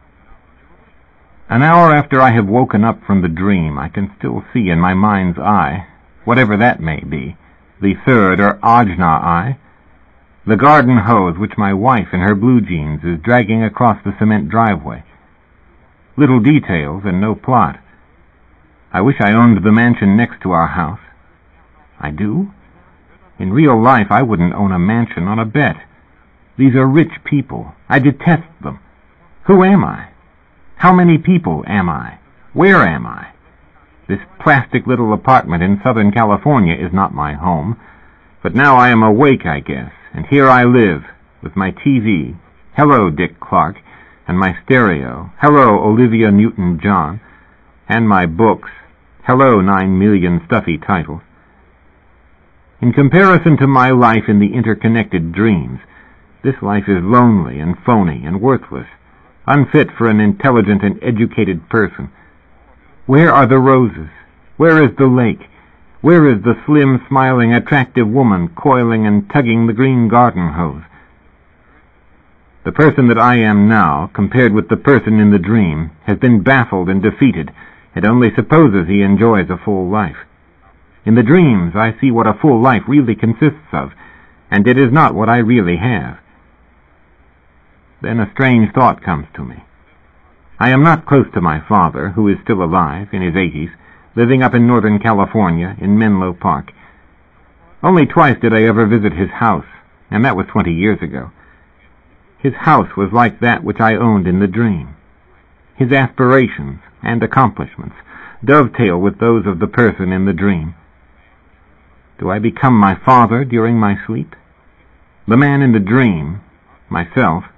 An hour after I have woken up from the dream, I can still see in my mind's eye, whatever that may be, the third or Ajna eye, the garden hose which my wife in her blue jeans is dragging across the cement driveway. Little details and no plot. I wish I owned the mansion next to our house. I do? In real life, I wouldn't own a mansion on a bet. These are rich people. I detest them. Who am I? How many people am I? Where am I? This plastic little apartment in Southern California is not my home, but now I am awake, I guess, and here I live, with my T V, hello Dick Clark, and my stereo, hello Olivia Newton-John, and my books, hello nine million stuffy titles. In comparison to my life in the interconnected dreams, this life is lonely and phony and worthless, unfit for an intelligent and educated person. Where are the roses? Where is the lake? Where is the slim, smiling, attractive woman coiling and tugging the green garden hose? The person that I am now, compared with the person in the dream, has been baffled and defeated, and only supposes he enjoys a full life. In the dreams, I see what a full life really consists of, and it is not what I really have. Then a strange thought comes to me. I am not close to my father, who is still alive, in his eighties, living up in Northern California, in Menlo Park. Only twice did I ever visit his house, and that was twenty years ago. His house was like that which I owned in the dream. His aspirations and accomplishments dovetail with those of the person in the dream. Do I become my father during my sleep? The man in the dream, myself,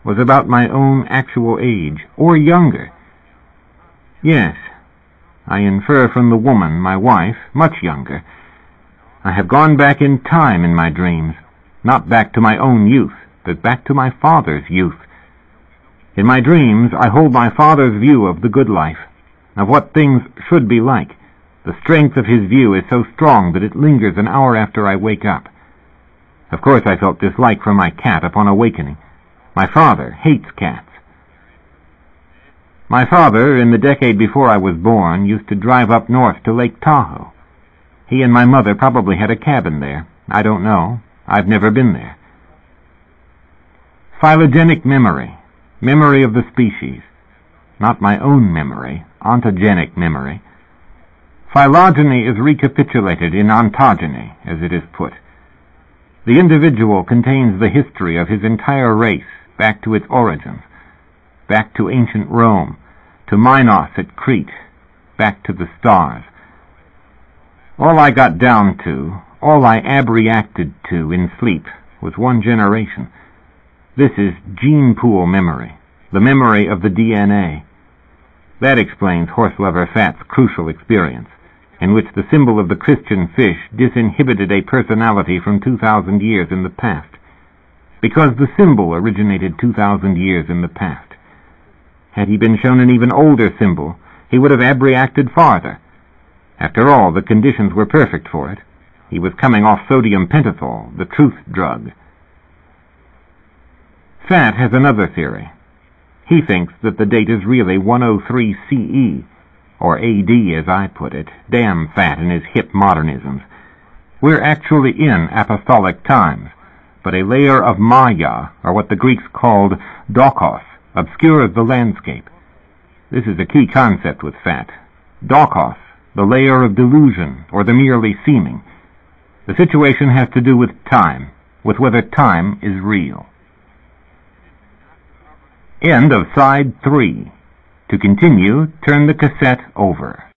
was about my own actual age, or younger. Yes, I infer from the woman, my wife, much younger. I have gone back in time in my dreams, not back to my own youth, but back to my father's youth. In my dreams, I hold my father's view of the good life, of what things should be like. The strength of his view is so strong that it lingers an hour after I wake up. Of course I felt dislike for my cat upon awakening. My father hates cats. My father, in the decade before I was born, used to drive up north to Lake Tahoe. He and my mother probably had a cabin there. I don't know. I've never been there. Phylogenic memory. Memory of the species. Not my own memory. Ontogenic memory. Phylogeny is recapitulated in ontogeny, as it is put. The individual contains the history of his entire race back to its origins, back to ancient Rome, to Minos at Crete, back to the stars. All I got down to, all I abreacted to in sleep, was one generation. This is gene pool memory, the memory of the D N A. That explains Horselover Fat's crucial experience, in which the symbol of the Christian fish disinhibited a personality from two thousand years in the past, because the symbol originated two thousand years in the past. Had he been shown an even older symbol, he would have abreacted farther. After all, the conditions were perfect for it. He was coming off sodium pentothal, the truth drug. Fat has another theory. He thinks that the date is really one oh three C E, or A D as I put it. Damn Fat and his hip modernisms. We're actually in apostolic times, but a layer of Maya, or what the Greeks called dokos, obscures the landscape. This is a key concept with Fat. Dokos, the layer of delusion, or the merely seeming. The situation has to do with time, with whether time is real. End of side three. To continue, turn the cassette over.